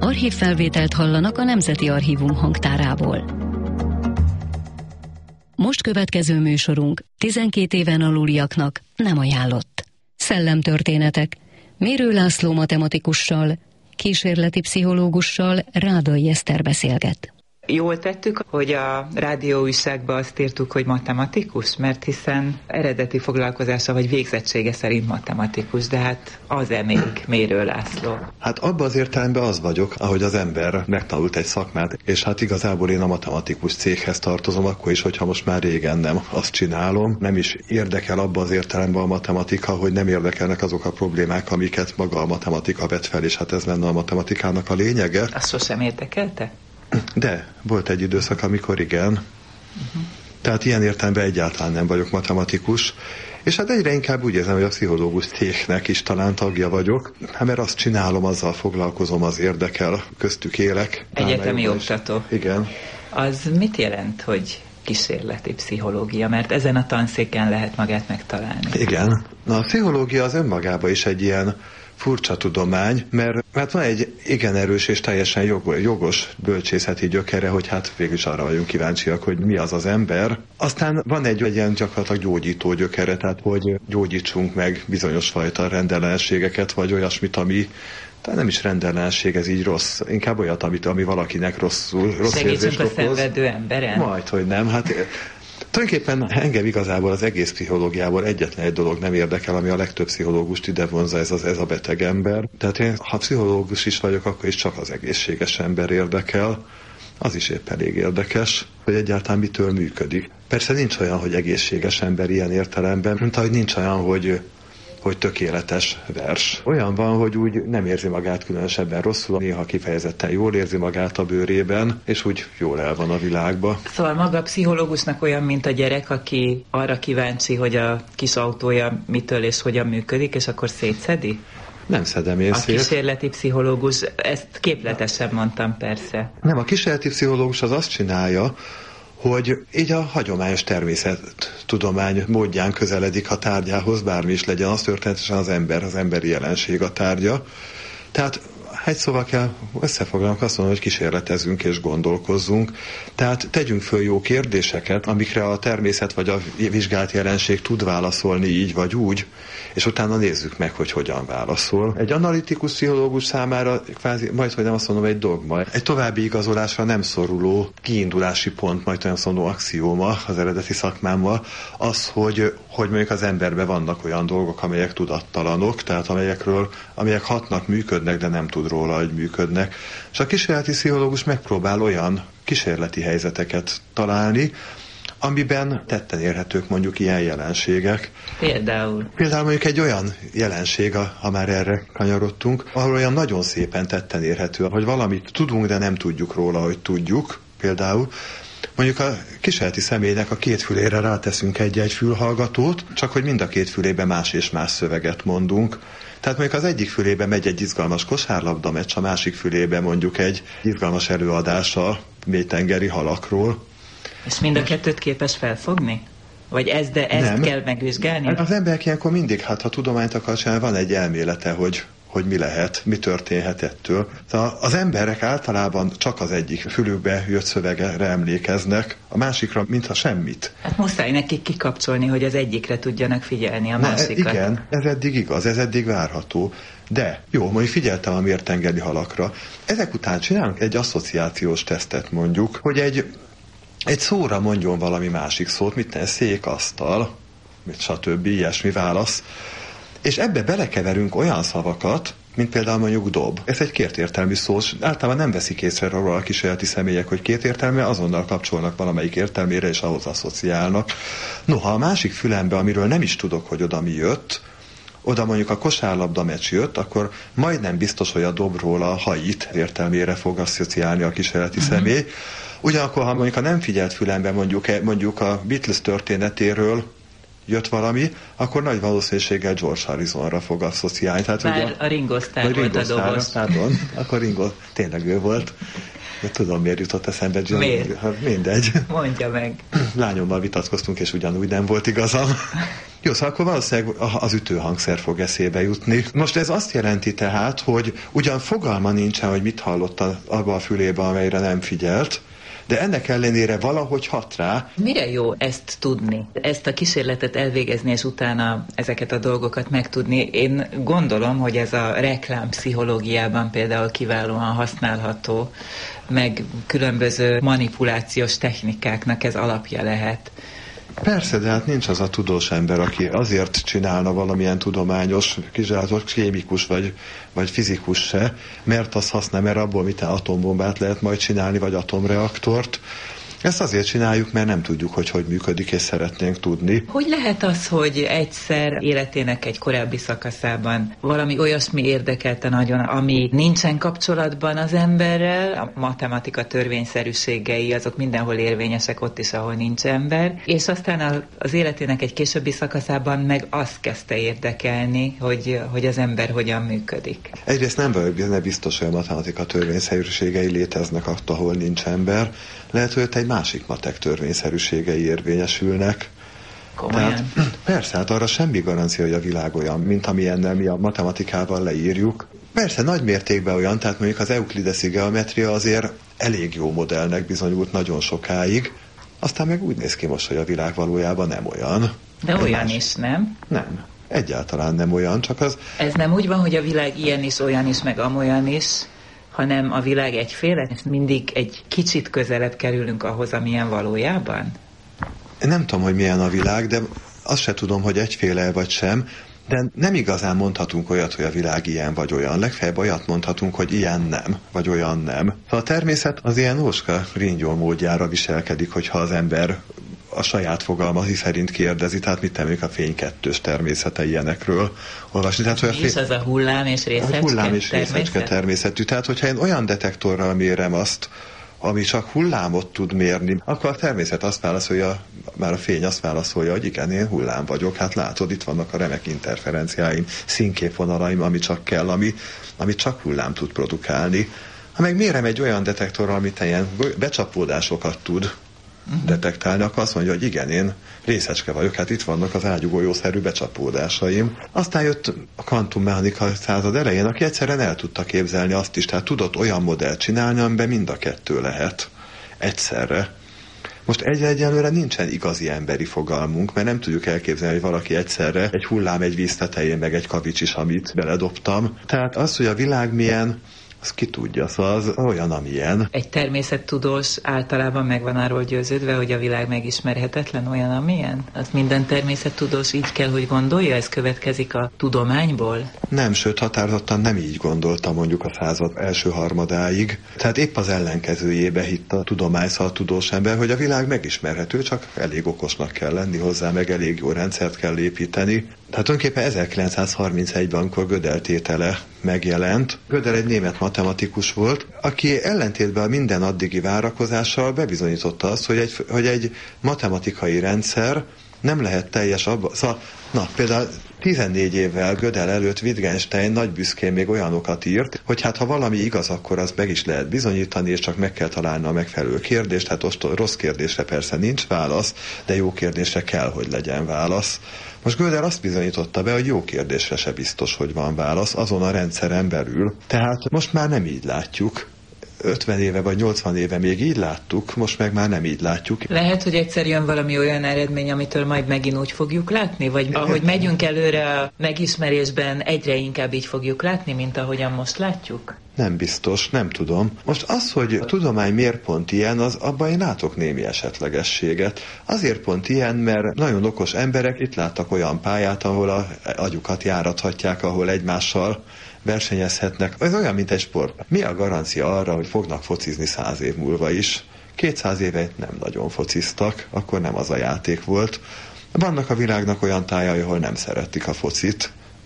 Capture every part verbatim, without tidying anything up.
Archívfelvételt hallanak a Nemzeti Archívum hangtárából. Most következő műsorunk tizenkét éven aluliaknak nem ajánlott. Szellemtörténetek. Mérő László matematikussal, kísérleti pszichológussal Rádai Eszter beszélget. Jól tettük, hogy a rádióújságban azt írtuk, hogy matematikus, mert hiszen eredeti foglalkozása vagy végzettsége szerint matematikus, de hát az-e még Mérő László? Hát abban az értelemben az vagyok, ahogy az ember megtanult egy szakmát, és hát igazából én a matematikus céghez tartozom, akkor is, hogyha most már régen nem azt csinálom. Nem is érdekel abban az értelemben a matematika, hogy nem érdekelnek azok a problémák, amiket maga a matematika vet fel, és hát ez lenne a matematikának a lényege. Azt sosem érdekelte? De volt egy időszak, amikor igen. Uh-huh. Tehát ilyen értelemben egyáltalán nem vagyok matematikus, és hát egyre inkább úgy érzem, hogy a pszichológus cégnek is talán tagja vagyok, hát mert azt csinálom, azzal foglalkozom, az érdekel, köztük élek. Egyetemi oktató. Igen. Az mit jelent, hogy kísérleti pszichológia, mert ezen a tanszéken lehet magát megtalálni? Igen. Na, a pszichológia az önmagában is egy ilyen furcsa tudomány, mert hát van egy igen erős és teljesen jogos bölcsészeti gyökere, hogy hát végülis arra vagyunk kíváncsiak, hogy mi az az ember. Aztán van egy, egy ilyen gyakorlatilag gyógyító gyökere, tehát hogy gyógyítsunk meg bizonyos fajta rendellenségeket, vagy olyasmit, ami tehát nem is rendellenesség, ez így rossz, inkább olyat, amit, ami valakinek rosszul, rossz érzést okoz. Segítsünk a szenvedő emberen? Majd, hogy nem, hát tulajdonképpen engem igazából az egész pszichológiából egyetlen egy dolog nem érdekel, ami a legtöbb pszichológust ide vonza, ez, az, ez a beteg ember. Tehát én, ha pszichológus is vagyok, akkor is csak az egészséges ember érdekel. Az is épp elég érdekes, hogy egyáltalán mitől működik. Persze nincs olyan, hogy egészséges ember ilyen értelemben, mint ahogy nincs olyan, hogy hogy tökéletes vers. Olyan van, hogy úgy nem érzi magát különösebben rosszul, néha kifejezetten jól érzi magát a bőrében, és úgy jól el van a világba. Szóval maga a pszichológusnak olyan, mint a gyerek, aki arra kíváncsi, hogy a kis autója mitől és hogyan működik, és akkor szétszedi? Nem szedem én a szét. A kísérleti pszichológus, ezt képletesen mondtam persze. Nem, a kísérleti pszichológus az azt csinálja, hogy így a hagyományos természettudomány módján közeledik a tárgyához, bármi is legyen, az történetesen az ember, az emberi jelenség a tárgya. Tehát egy szóval kell összefoglalnunk, azt mondom, hogy kísérletezünk és gondolkozzunk. Tehát tegyünk föl jó kérdéseket, amikre a természet vagy a vizsgált jelenség tud válaszolni így vagy úgy, és utána nézzük meg, hogy hogyan válaszol. Egy analitikus pszichológus számára kvázi, majd hogy nem azt mondom, egy dogma. Egy további igazolásra nem szoruló kiindulási pont, majd olyan szóló axióma az eredeti szakmámmal, az, hogy, hogy mondjuk az emberben vannak olyan dolgok, amelyek tudattalanok, tehát amelyekről, amelyek hatnak, működnek, de nem tud róla, hogy működnek. És a kísérleti pszichológus megpróbál olyan kísérleti helyzeteket találni, amiben tetten érhetők mondjuk ilyen jelenségek. Például? Például mondjuk egy olyan jelenség, ha már erre kanyarodtunk, ahol olyan nagyon szépen tetten érhető, hogy valamit tudunk, de nem tudjuk róla, hogy tudjuk. Például mondjuk a kísérleti személynek a két fülére ráteszünk egy-egy fülhallgatót, csak hogy mind a két fülébe más és más szöveget mondunk. Tehát mondjuk az egyik fülébe megy egy izgalmas kosárlabda meccs, a másik fülébe mondjuk egy izgalmas előadás a mélytengeri halakról. És mind a kettőt képes felfogni? Vagy ez, de ezt nem. kell megvizsgálni? Az emberek ilyenkor mindig, hát ha tudományt akar csinálni, van egy elmélete, hogy, hogy mi lehet, mi történhet ettől. Szóval az emberek általában csak az egyik fülükbe jött szövegre emlékeznek, a másikra mintha semmit. Hát muszáj nekik kikapcsolni, hogy az egyikre tudjanak figyelni, a Na, másikat. Igen, ez eddig igaz, ez eddig várható. De jó, majd figyeltem a mértengeri halakra. Ezek után csinálunk egy asszociációs tesztet mondjuk, hogy egy Egy szóra mondjon valami másik szót, mit ne, szék, asztal, stb. Ilyesmi válasz. És ebbe belekeverünk olyan szavakat, mint például mondjuk dob. Ez egy kétértelmű szó, általában nem veszik észre róla a kísérleti személyek, hogy kétértelmű, azonnal kapcsolnak valamelyik értelmére, és ahhoz asszociálnak. Noha a másik fülembe, amiről nem is tudok, hogy oda mi jött, oda mondjuk a kosárlabda meccs jött, akkor majdnem biztos, hogy a dobról a hajit értelmére fog asszociálni a kísérleti uh-huh. személy. Ugyanakkor, ha mondjuk a nem figyelt fülemben mondjuk, mondjuk a Beatles történetéről jött valami, akkor nagy valószínűséggel George Harrisonra fog asszociálni. Tehát, Bár ugye, a Ringo Starr volt a dobos. Pardon, akkor Ringo tényleg ő volt. De tudom, miért jutott eszembe. John. Miért? Hát mindegy. Mondja meg. Lányommal vitatkoztunk, és ugyanúgy nem volt igazam. Jó, szóval akkor valószínűleg az ütőhangszer fog eszébe jutni. Most ez azt jelenti tehát, hogy ugyan fogalma nincsen, hogy mit hallott abba a fülébe, amelyre nem figyelt, de ennek ellenére valahogy hat rá. Mire jó ezt tudni? Ezt a kísérletet elvégezni, és utána ezeket a dolgokat megtudni? Én gondolom, hogy ez a reklámpszichológiában például kiválóan használható, meg különböző manipulációs technikáknak ez alapja lehet. Persze, de hát nincs az a tudós ember, aki azért csinálna valamilyen tudományos, kizsázott kémikus vagy, vagy fizikus se, mert az használ, mert abból mit atombombát lehet majd csinálni, vagy atomreaktort. Ezt azért csináljuk, mert nem tudjuk, hogy hogy működik, és szeretnénk tudni. Hogy lehet az, hogy egyszer életének egy korábbi szakaszában valami olyasmi érdekelte nagyon, ami nincsen kapcsolatban az emberrel, a matematika törvényszerűségei, azok mindenhol érvényesek ott is, ahol nincs ember, és aztán az életének egy későbbi szakaszában meg azt kezdte érdekelni, hogy, hogy az ember hogyan működik. Egyrészt nem vagyok benne biztos, hogy a matematika törvényszerűségei léteznek ott, ahol nincs ember. Lehet, hogy egy másik matek törvényszerűségei érvényesülnek. Komolyan? Tehát, persze, hát arra semmi garancia, hogy a világ olyan, mint amilyennel mi a matematikával leírjuk. Persze, nagy mértékben olyan, tehát mondjuk az euklideszi geometria azért elég jó modellnek bizonyult nagyon sokáig, aztán meg úgy néz ki most, hogy a világ valójában nem olyan. De egy olyan más... is, nem? Nem. Egyáltalán nem olyan, csak az... Ez nem úgy van, hogy a világ ilyen is, olyan is, meg amolyan is, hanem a világ egyféle, mindig egy kicsit közelebb kerülünk ahhoz, amilyen valójában? Nem tudom, hogy milyen a világ, de azt se tudom, hogy egyféle vagy sem, de nem igazán mondhatunk olyat, hogy a világ ilyen vagy olyan. Legfeljebb olyat mondhatunk, hogy ilyen nem, vagy olyan nem. A természet az ilyen óska ringyó módjára viselkedik, hogyha az ember a saját fogalmai szerint kérdezi, tehát mit tennék a fény kettős természete ilyenekről olvasni. Tehát, hogy a fény... És az a hullám és részecske hullám és részecske természetű. Tehát, hogyha én olyan detektorral mérem azt, ami csak hullámot tud mérni, akkor a természet azt válaszolja, már a fény azt válaszolja, hogy igen, én hullám vagyok, hát látod, itt vannak a remek interferenciáim, színképvonalaim, ami csak kell, ami, ami csak hullám tud produkálni. Ha meg mérem egy olyan detektorral, amit ilyen becsapódásokat tud detektálni, akkor azt mondja, hogy igen, én részecske vagyok, hát itt vannak az ágyúgolyószerű becsapódásaim. Aztán jött a kvantummechanika század elején, aki egyszerűen el tudta képzelni azt is, tehát tudott olyan modellt csinálni, amiben mind a kettő lehet egyszerre. Most egyelőre nincsen igazi emberi fogalmunk, mert nem tudjuk elképzelni, hogy valaki egyszerre egy hullám egy víz tetején, meg egy kavics is, amit beledobtam. Tehát az, hogy a világ milyen, az ki tudja, szóval az olyan, amilyen. Egy természettudós általában meg van arról győződve, hogy a világ megismerhetetlen, olyan, amilyen? Azt minden természettudós így kell, hogy gondolja? Ez következik a tudományból? Nem, sőt, határozottan nem így gondolta mondjuk a század első harmadáig. Tehát épp az ellenkezőjébe hitt a tudomány, szóval a tudós ember, hogy a világ megismerhető, csak elég okosnak kell lenni hozzá, meg elég jó rendszert kell építeni. Tehát tulajdonképpen ezerkilencszázharmincegyben, amikor Gödel tétele megjelent, Gödel egy német matematikus volt, aki ellentétben a minden addigi várakozással bebizonyította azt, hogy egy, hogy egy matematikai rendszer nem lehet teljes abban. Szóval, na, például tizennégy évvel Gödel előtt Wittgenstein nagy büszkén még olyanokat írt, hogy hát ha valami igaz, akkor azt meg is lehet bizonyítani, és csak meg kell találni a megfelelő kérdést. Hát rossz kérdésre persze nincs válasz, de jó kérdésre kell, hogy legyen válasz. Most Gödel azt bizonyította be, hogy jó kérdésre se biztos, hogy van válasz azon a rendszeren belül. Tehát most már nem így látjuk. ötven éve vagy nyolcvan éve még így láttuk, most meg már nem így látjuk. Lehet, hogy egyszer jön valami olyan eredmény, amitől majd megint úgy fogjuk látni? Vagy ahogy megyünk előre a megismerésben, egyre inkább így fogjuk látni, mint ahogyan most látjuk? Nem biztos, nem tudom. Most az, hogy a tudomány miért pont ilyen, az abban én látok némi esetlegességet. Azért pont ilyen, mert nagyon okos emberek itt láttak olyan pályát, ahol a agyukat járathatják, ahol egymással versenyezhetnek. Ez olyan, mint egy sport. Mi a garancia arra, hogy fognak focizni száz év múlva is? kétszáz éve nem nagyon fociztak, akkor nem az a játék volt. Vannak a világnak olyan tájai, ahol nem szeretik a focit,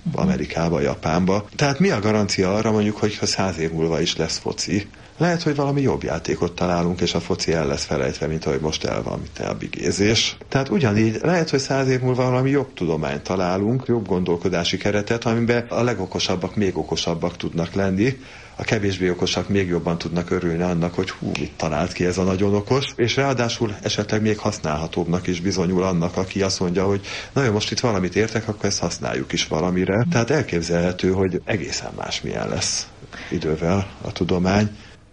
Amerikába, Japánba. Tehát mi a garancia arra mondjuk, hogy ha száz év múlva is lesz foci? Lehet, hogy valami jobb játékot találunk, és a foci el lesz felejtve, mint ahogy most el van, mint a bigézés. Tehát ugyanígy lehet, hogy száz év múlva valami jobb tudományt találunk, jobb gondolkodási keretet, amiben a legokosabbak még okosabbak tudnak lenni, a kevésbé okosak még jobban tudnak örülni annak, hogy hú, mit talált ki ez a nagyon okos, és ráadásul esetleg még használhatóbbnak is bizonyul annak, aki azt mondja, hogy na jó, most itt valamit értek, akkor ezt használjuk is valamire. Tehát elképzelhető, hogy egészen másmilyen lesz idővel a tudomány.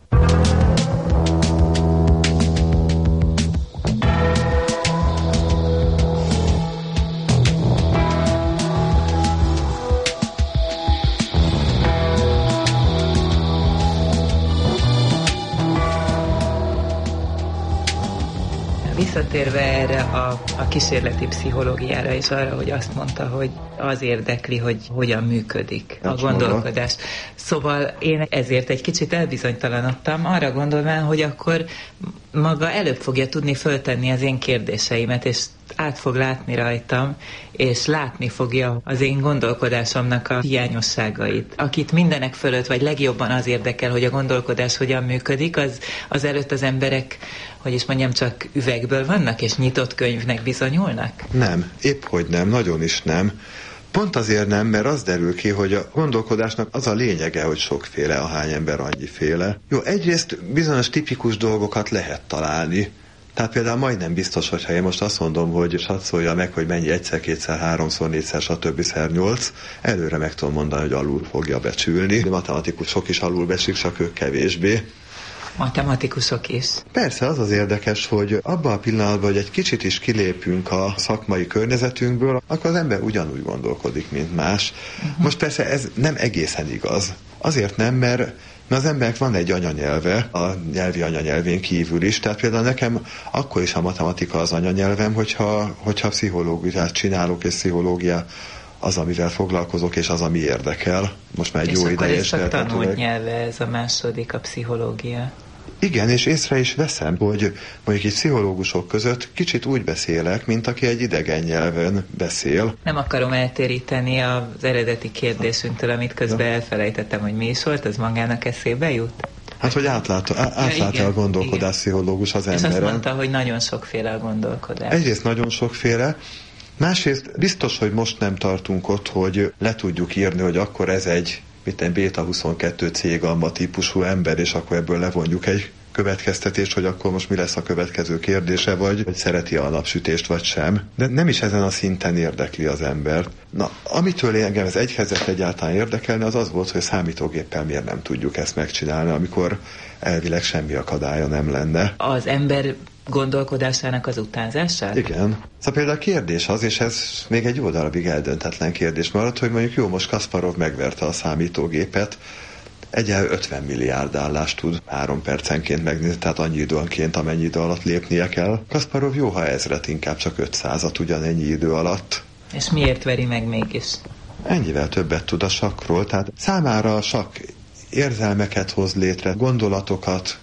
Visszatérve erre a, a kísérleti pszichológiára és arra, hogy azt mondta, hogy az érdekli, hogy hogyan működik a gondolkodás. Szóval én ezért egy kicsit elbizonytalanodtam, arra gondolván, hogy akkor maga előbb fogja tudni föltenni az én kérdéseimet, és át fog látni rajtam, és látni fogja az én gondolkodásomnak a hiányosságait. Akit mindenek fölött, vagy legjobban az érdekel, hogy a gondolkodás hogyan működik, az, az előtt az emberek, hogy is mondjam, csak üvegből vannak, és nyitott könyvnek bizonyulnak? Nem, épp hogy nem, nagyon is nem. Pont azért nem, mert az derül ki, hogy a gondolkodásnak az a lényege, hogy sokféle, ahány ember annyiféle. Jó, egyrészt bizonyos tipikus dolgokat lehet találni. Tehát például majdnem biztos, hogyha én most azt mondom, hogy satszolja meg, hogy mennyi egyszer, kétszer, háromszor, négyszer, stb. Szer nyolc, előre meg tudom mondani, hogy alul fogja becsülni. A matematikusok is alul becsük, csak ők kevésbé. Matematikusok is. Persze, az az érdekes, hogy abban a pillanatban, hogy egy kicsit is kilépünk a szakmai környezetünkből, akkor az ember ugyanúgy gondolkodik, mint más. Uh-huh. Most persze ez nem egészen igaz. Azért nem, mert az embernek van egy anyanyelve, a nyelvi anyanyelvén kívül is, tehát például nekem akkor is a matematika az anyanyelvem, hogyha, hogyha pszichológiát csinálok, és pszichológia az, amivel foglalkozok, és az, ami érdekel. Most már egy és jó ideje. És akkor ez csak tanult nyelve, ez a második, a pszichológia. Igen, és észre is veszem, hogy mondjuk itt pszichológusok között kicsit úgy beszélek, mint aki egy idegen nyelven beszél. Nem akarom eltéríteni az eredeti kérdésünktől, amit közben ja. elfelejtettem, hogy mi is volt, az magának eszébe jut? Hát, hogy átlát, átlát ja, a gondolkodás pszichológus az emberen. És azt mondta, hogy nagyon sokféle a gondolkodás. Egyrészt nagyon sokféle, másrészt biztos, hogy most nem tartunk ott, hogy le tudjuk írni, hogy akkor ez egy mint béta huszonkettő C-gamma típusú ember, és akkor ebből levonjuk egy következtetést, hogy akkor most mi lesz a következő kérdése, vagy hogy szereti a napsütést, vagy sem. De nem is ezen a szinten érdekli az embert. Na, amitől engem ez egy helyzet egyáltalán érdekelne, az az volt, hogy számítógéppel miért nem tudjuk ezt megcsinálni, amikor elvileg semmi akadálya nem lenne. Az ember gondolkodásának az utánzását? Igen. Szóval például a kérdés az, és ez még egy jó darabig eldöntetlen kérdés maradt, hogy mondjuk jó, most Kasparov megverte a számítógépet, egyelőre ötven milliárd állást tud három percenként megnézni, tehát annyi időnként, amennyi idő alatt lépnie kell. Kasparov jó, ha ezret, inkább csak ötszázat ugyanennyi idő alatt. És miért veri meg mégis? Ennyivel többet tud a sakkról, tehát számára a sakk érzelmeket hoz létre, gondolatokat.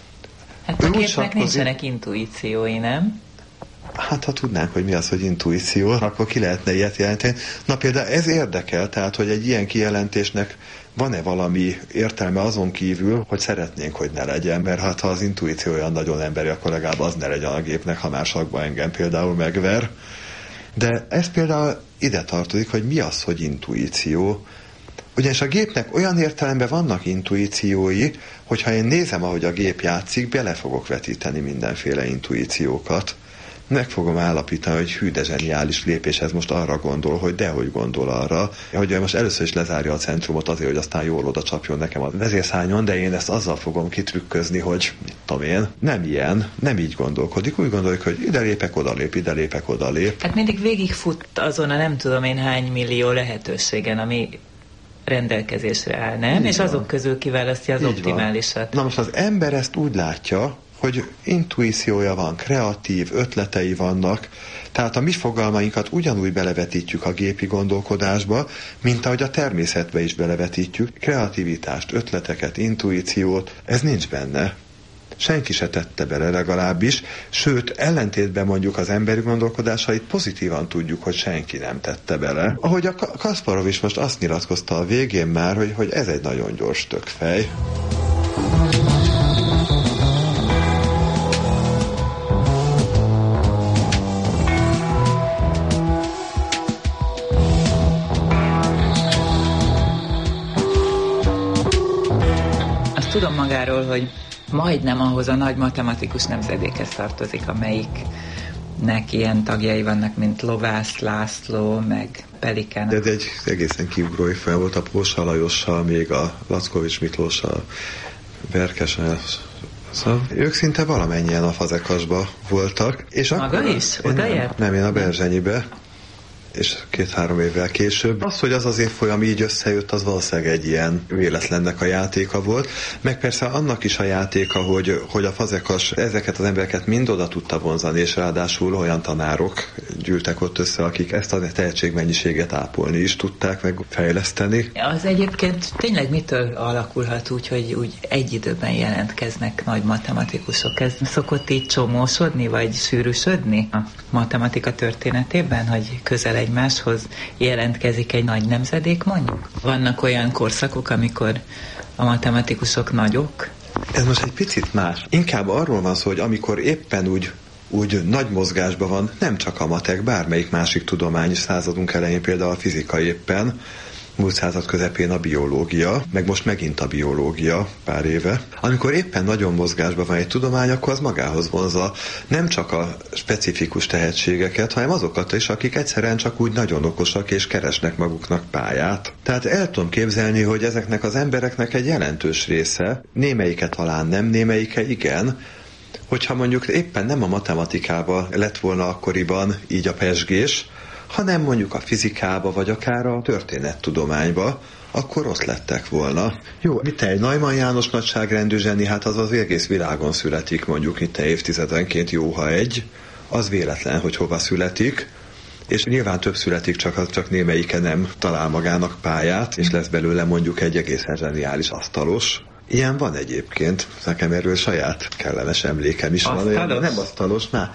Hát a gépnek nincsenek intuíciói, nem? Hát ha tudnánk, hogy mi az, hogy intuíció, akkor ki lehetne ilyet jelenteni. Na például ez érdekel, tehát hogy egy ilyen kijelentésnek van-e valami értelme azon kívül, hogy szeretnénk, hogy ne legyen, mert hát ha az intuíció olyan nagyon emberi, akkor legalább az ne legyen a gépnek, ha már sakban engem például megver. De ez például ide tartozik, hogy mi az, hogy intuíció. Ugyanis a gépnek olyan értelemben vannak intuíciói, hogyha én nézem, ahogy a gép játszik, bele fogok vetíteni mindenféle intuíciókat. Meg fogom állapítani, hogy hű, de zseniális lépés, ez most arra gondol, hogy dehogy gondol arra, hogy most először is lezárja a centrumot azért, hogy aztán jól oda csapjon nekem a vezérszányon, de én ezt azzal fogom kitrükközni, hogy mit tudom én, nem ilyen, nem így gondolkodik, úgy gondoljuk, hogy ide lépek, oda lép, ide lépek, oda lép. Hát mindig végigfut azon a nem tudom én hány millió lehetőségen, ami rendelkezésre áll, nem? Így és van. Azok közül kiválasztja az így optimálisat. Van. Na most az ember ezt úgy látja, hogy intuíciója van, kreatív ötletei vannak, tehát a mi fogalmainkat ugyanúgy belevetítjük a gépi gondolkodásba, mint ahogy a természetbe is belevetítjük. Kreativitást, ötleteket, intuíciót, ez nincs benne. senki se tette bele legalábbis, sőt, ellentétben mondjuk az emberi gondolkodásait pozitívan tudjuk, hogy senki nem tette bele. Ahogy a Kasparov is most azt nyilatkozta a végén már, hogy, hogy ez egy nagyon gyors tökfej. Tudom magáról, hogy majdnem ahhoz a nagy matematikus nemzedékhez tartozik, amelyiknek ilyen tagjai vannak, mint Lovász László, meg Pelikán. De ez egy egészen kiugrói fel volt a Pósa Lajossal, még a Lackovics Miklóssal, Berkesen. Szóval ők szinte valamennyien a Fazekasba voltak. És maga akkor, is? Odaért? Nem, én a Berzsenyibe. És két-három évvel később. Az, hogy az az évfolyam így összejött, az valószínűleg egy ilyen véletlennek a játéka volt. Meg persze annak is a játéka, hogy, hogy a Fazekas ezeket az embereket mind oda tudta vonzani, és ráadásul olyan tanárok gyűltek ott össze, akik ezt a tehetségmennyiséget ápolni is tudták, meg fejleszteni. Az egyébként tényleg mitől alakulhat úgy, hogy úgy egy időben jelentkeznek nagy matematikusok? Ez szokott így csomósodni, vagy sűrűsödni a matematika történetében, hogy közel egymáshoz jelentkezik egy nagy nemzedék, mondjuk? Vannak olyan korszakok, amikor a matematikusok nagyok? Ez most egy picit más. Inkább arról van szó, hogy amikor éppen úgy, úgy nagy mozgásban van, nem csak a matek, bármelyik másik tudomány, századunk elején például a fizika éppen, múlt század közepén a biológia, meg most megint a biológia pár éve. Amikor éppen nagyon mozgásban van egy tudomány, akkor az magához vonzza nem csak a specifikus tehetségeket, hanem azokat is, akik egyszerűen csak úgy nagyon okosak és keresnek maguknak pályát. Tehát el tudom képzelni, hogy ezeknek az embereknek egy jelentős része, némelyike talán nem, némelyike igen, hogyha mondjuk éppen nem a matematikában lett volna akkoriban így a pezsgés, hanem mondjuk a fizikába, vagy akár a történettudományba, akkor ott lettek volna. Jó, mit egy Neumann János nagyságrendű zseni, hát az az egész világon születik, mondjuk itt évtizedenként jó, ha egy, az véletlen, hogy hova születik, és nyilván több születik, csak, csak némelyike nem talál magának pályát, és lesz belőle mondjuk egy egészen zseniális asztalos. Ilyen van egyébként, nekem erről saját kellemes emlékem is asztalos? Van. Olyan, nem asztalos, már...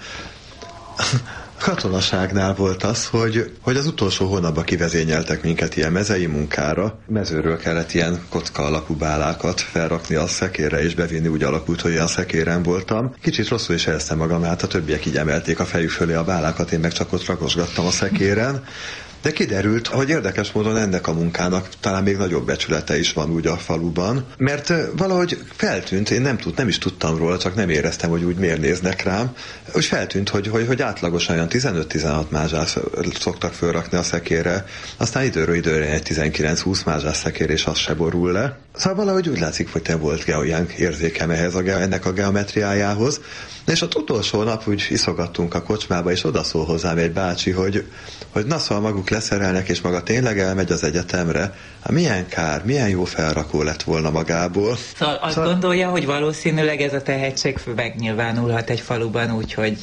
Katonaságnál volt az, hogy, hogy az utolsó hónapban kivezényeltek minket ilyen mezei munkára. Mezőről kellett ilyen kocka alakú bálákat felrakni a szekérre és bevinni, úgy alakult, hogy olyan szekéren voltam. Kicsit rosszul is éreztem magam, hát a többiek így emelték a fejük fölé a bálákat, én meg csak ott rakosgattam a szekéren. De kiderült, hogy érdekes módon ennek a munkának talán még nagyobb becsülete is van úgy a faluban, mert valahogy feltűnt, én nem, tud, nem is tudtam róla, csak nem éreztem, hogy úgy miért néznek rám, és feltűnt, hogy, hogy, hogy átlagosan olyan tizenöt-tizenhat mázsát szoktak fölrakni a szekérre, aztán időről időre egy tizenkilenc-húsz mázsás szekér, és az se borul le. Szóval valahogy úgy látszik, hogy te volt olyan érzékem ehhez a, ennek a geometriájához, és az utolsó nap úgy iszogattunk a kocsmába, és odaszól hozzám egy bácsi, hogy, hogy na szóval maguk leszerelnek, és maga tényleg elmegy az egyetemre. Hát milyen kár, milyen jó felrakó lett volna magából. Szóval azt szóval... gondolja, hogy valószínűleg ez a tehetség megnyilvánulhat egy faluban úgy, hogy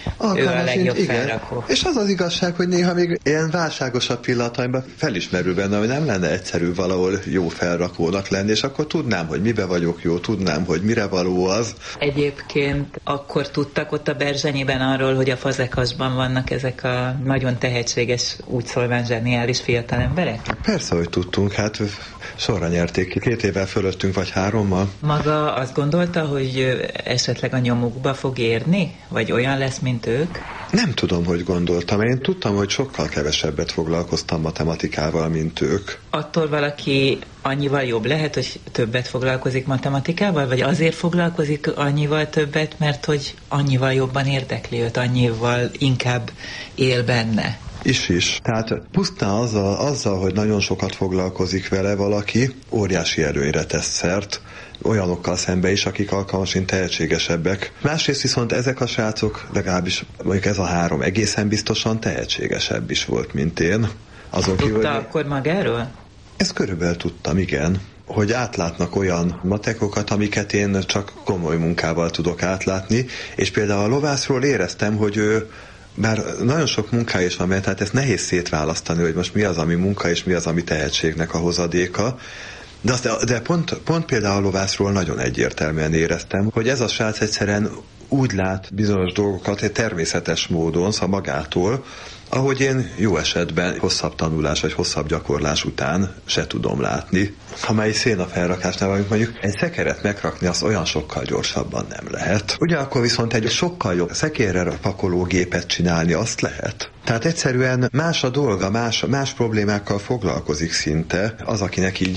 ő a legjobb igen. felrakó. És az az igazság, hogy néha még ilyen válságosabb pillanataimban felismerül benne, hogy nem lenne egyszerű valahol jó felrakónak lenni, és akkor tudnám, hogy mibe vagyok jó, tudnám, hogy mire való az. Egyébként akkor tudtak ott a Berzsenyiben arról, hogy a Fazekasban vannak ezek a nagyon tehetséges, úgy szólván zseniális fiatal emberek? Persze, hogy tudtunk, hát sorra nyerték ki, két évvel fölöttünk, vagy hárommal. Maga azt gondolta, hogy esetleg a nyomukba fog érni? Vagy olyan lesz, mint ők? Nem tudom, hogy gondoltam. Én tudtam, hogy sokkal kevesebbet foglalkoztam matematikával, mint ők. Attól valaki annyival jobb lehet, hogy többet foglalkozik matematikával? Vagy azért foglalkozik annyival többet, mert hogy annyival jobban érdekli őt, annyival inkább él benne? Is is. Tehát pusztán azzal, azzal, hogy nagyon sokat foglalkozik vele valaki, óriási előnyre tesz szert, olyanokkal szembe is, akik alkalmasint tehetségesebbek. Másrészt viszont ezek a srácok, legalábbis mondjuk ez a három egészen biztosan tehetségesebb is volt, mint én. Azon Tudta kívül, akkor magáról? Ezt körülbelül tudtam, igen. Hogy átlátnak olyan matekokat, amiket én csak komoly munkával tudok átlátni, és például a Lovászról éreztem, hogy ő bár nagyon sok munkája is van, tehát ezt nehéz szétválasztani, hogy most mi az, ami munka, és mi az, ami tehetségnek a hozadéka, De, azt, de pont, pont például a lovászról nagyon egyértelműen éreztem, hogy ez a srác egyszerűen úgy lát bizonyos dolgokat egy természetes módon, szóval magától, ahogy én jó esetben hosszabb tanulás vagy hosszabb gyakorlás után se tudom látni. Ha mely szénafelrakásnál vagyunk, mondjuk egy szekeret megrakni, az olyan sokkal gyorsabban nem lehet. Ugyanakkor viszont egy sokkal jobb szekérre pakoló gépet csinálni, azt lehet. Tehát egyszerűen más a dolga, más, más problémákkal foglalkozik szinte az, akinek így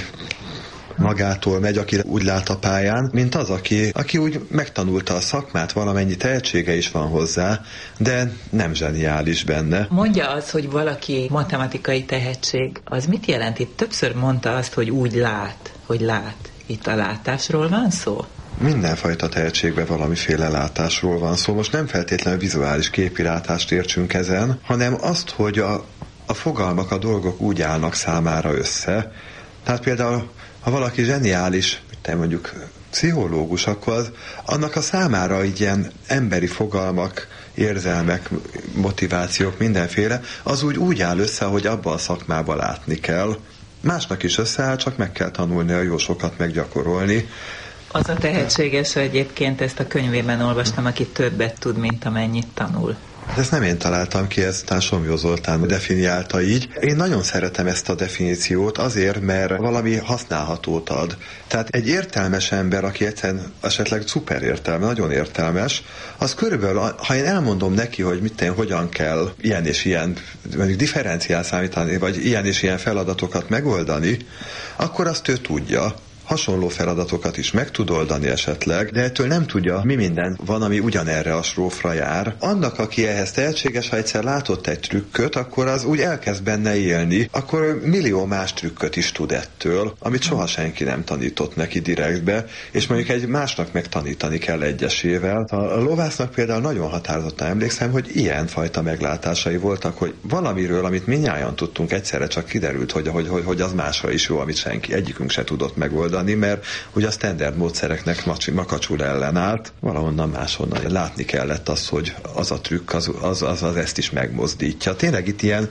magától megy, aki úgy lát a pályán, mint az, aki, aki úgy megtanulta a szakmát, valamennyi tehetsége is van hozzá, de nem zseniális benne. Mondja az, hogy valaki matematikai tehetség, az mit jelent? Itt többször mondta azt, hogy úgy lát, hogy lát. Itt a látásról van szó? Mindenfajta tehetségben valamiféle látásról van szó. Most nem feltétlenül vizuális képi látást értsünk ezen, hanem azt, hogy a, a fogalmak, a dolgok úgy állnak számára össze. Tehát például ha valaki zseniális, te mondjuk pszichológus, akkor az, annak a számára így ilyen emberi fogalmak, érzelmek, motivációk, mindenféle, az úgy úgy áll össze, hogy abban a szakmában látni kell. Másnak is összeáll, csak meg kell tanulni a jó sokat meggyakorolni. Az a tehetséges, hogy egyébként ezt a könyvében olvastam, aki többet tud, mint amennyit tanul. Ezt nem én találtam ki, ezt talán Somjó Zoltán definiálta így. Én nagyon szeretem ezt a definíciót azért, mert valami használhatót ad. Tehát egy értelmes ember, aki egyszerűen esetleg szuper értelme, nagyon értelmes, az körülbelül, ha én elmondom neki, hogy mit én, hogyan kell ilyen és ilyen, mondjuk differenciál számítani, vagy ilyen és ilyen feladatokat megoldani, akkor azt ő tudja. Hasonló feladatokat is meg tud oldani esetleg, de ettől nem tudja, mi minden van, ami ugyanerre a strófra jár. Annak, aki ehhez tehetséges, ha egyszer látott egy trükköt, akkor az úgy elkezd benne élni, akkor millió más trükköt is tud ettől, amit soha senki nem tanított neki direktbe, és mondjuk egy másnak megtanítani kell egyesével. A lovásznak például nagyon határozottan emlékszem, hogy ilyen fajta meglátásai voltak, hogy valamiről, amit mindnyájan tudtunk, egyszerre csak kiderült, hogy, hogy, hogy, hogy az másra is jó, amit senki, egyikünk se tudott megoldani, mert ugye a standard módszereknek makacsul ellenállt, valahonnan máshonnan látni kellett azt, hogy az a trükk, az, az, az, az ezt is megmozdítja. Tényleg itt ilyen,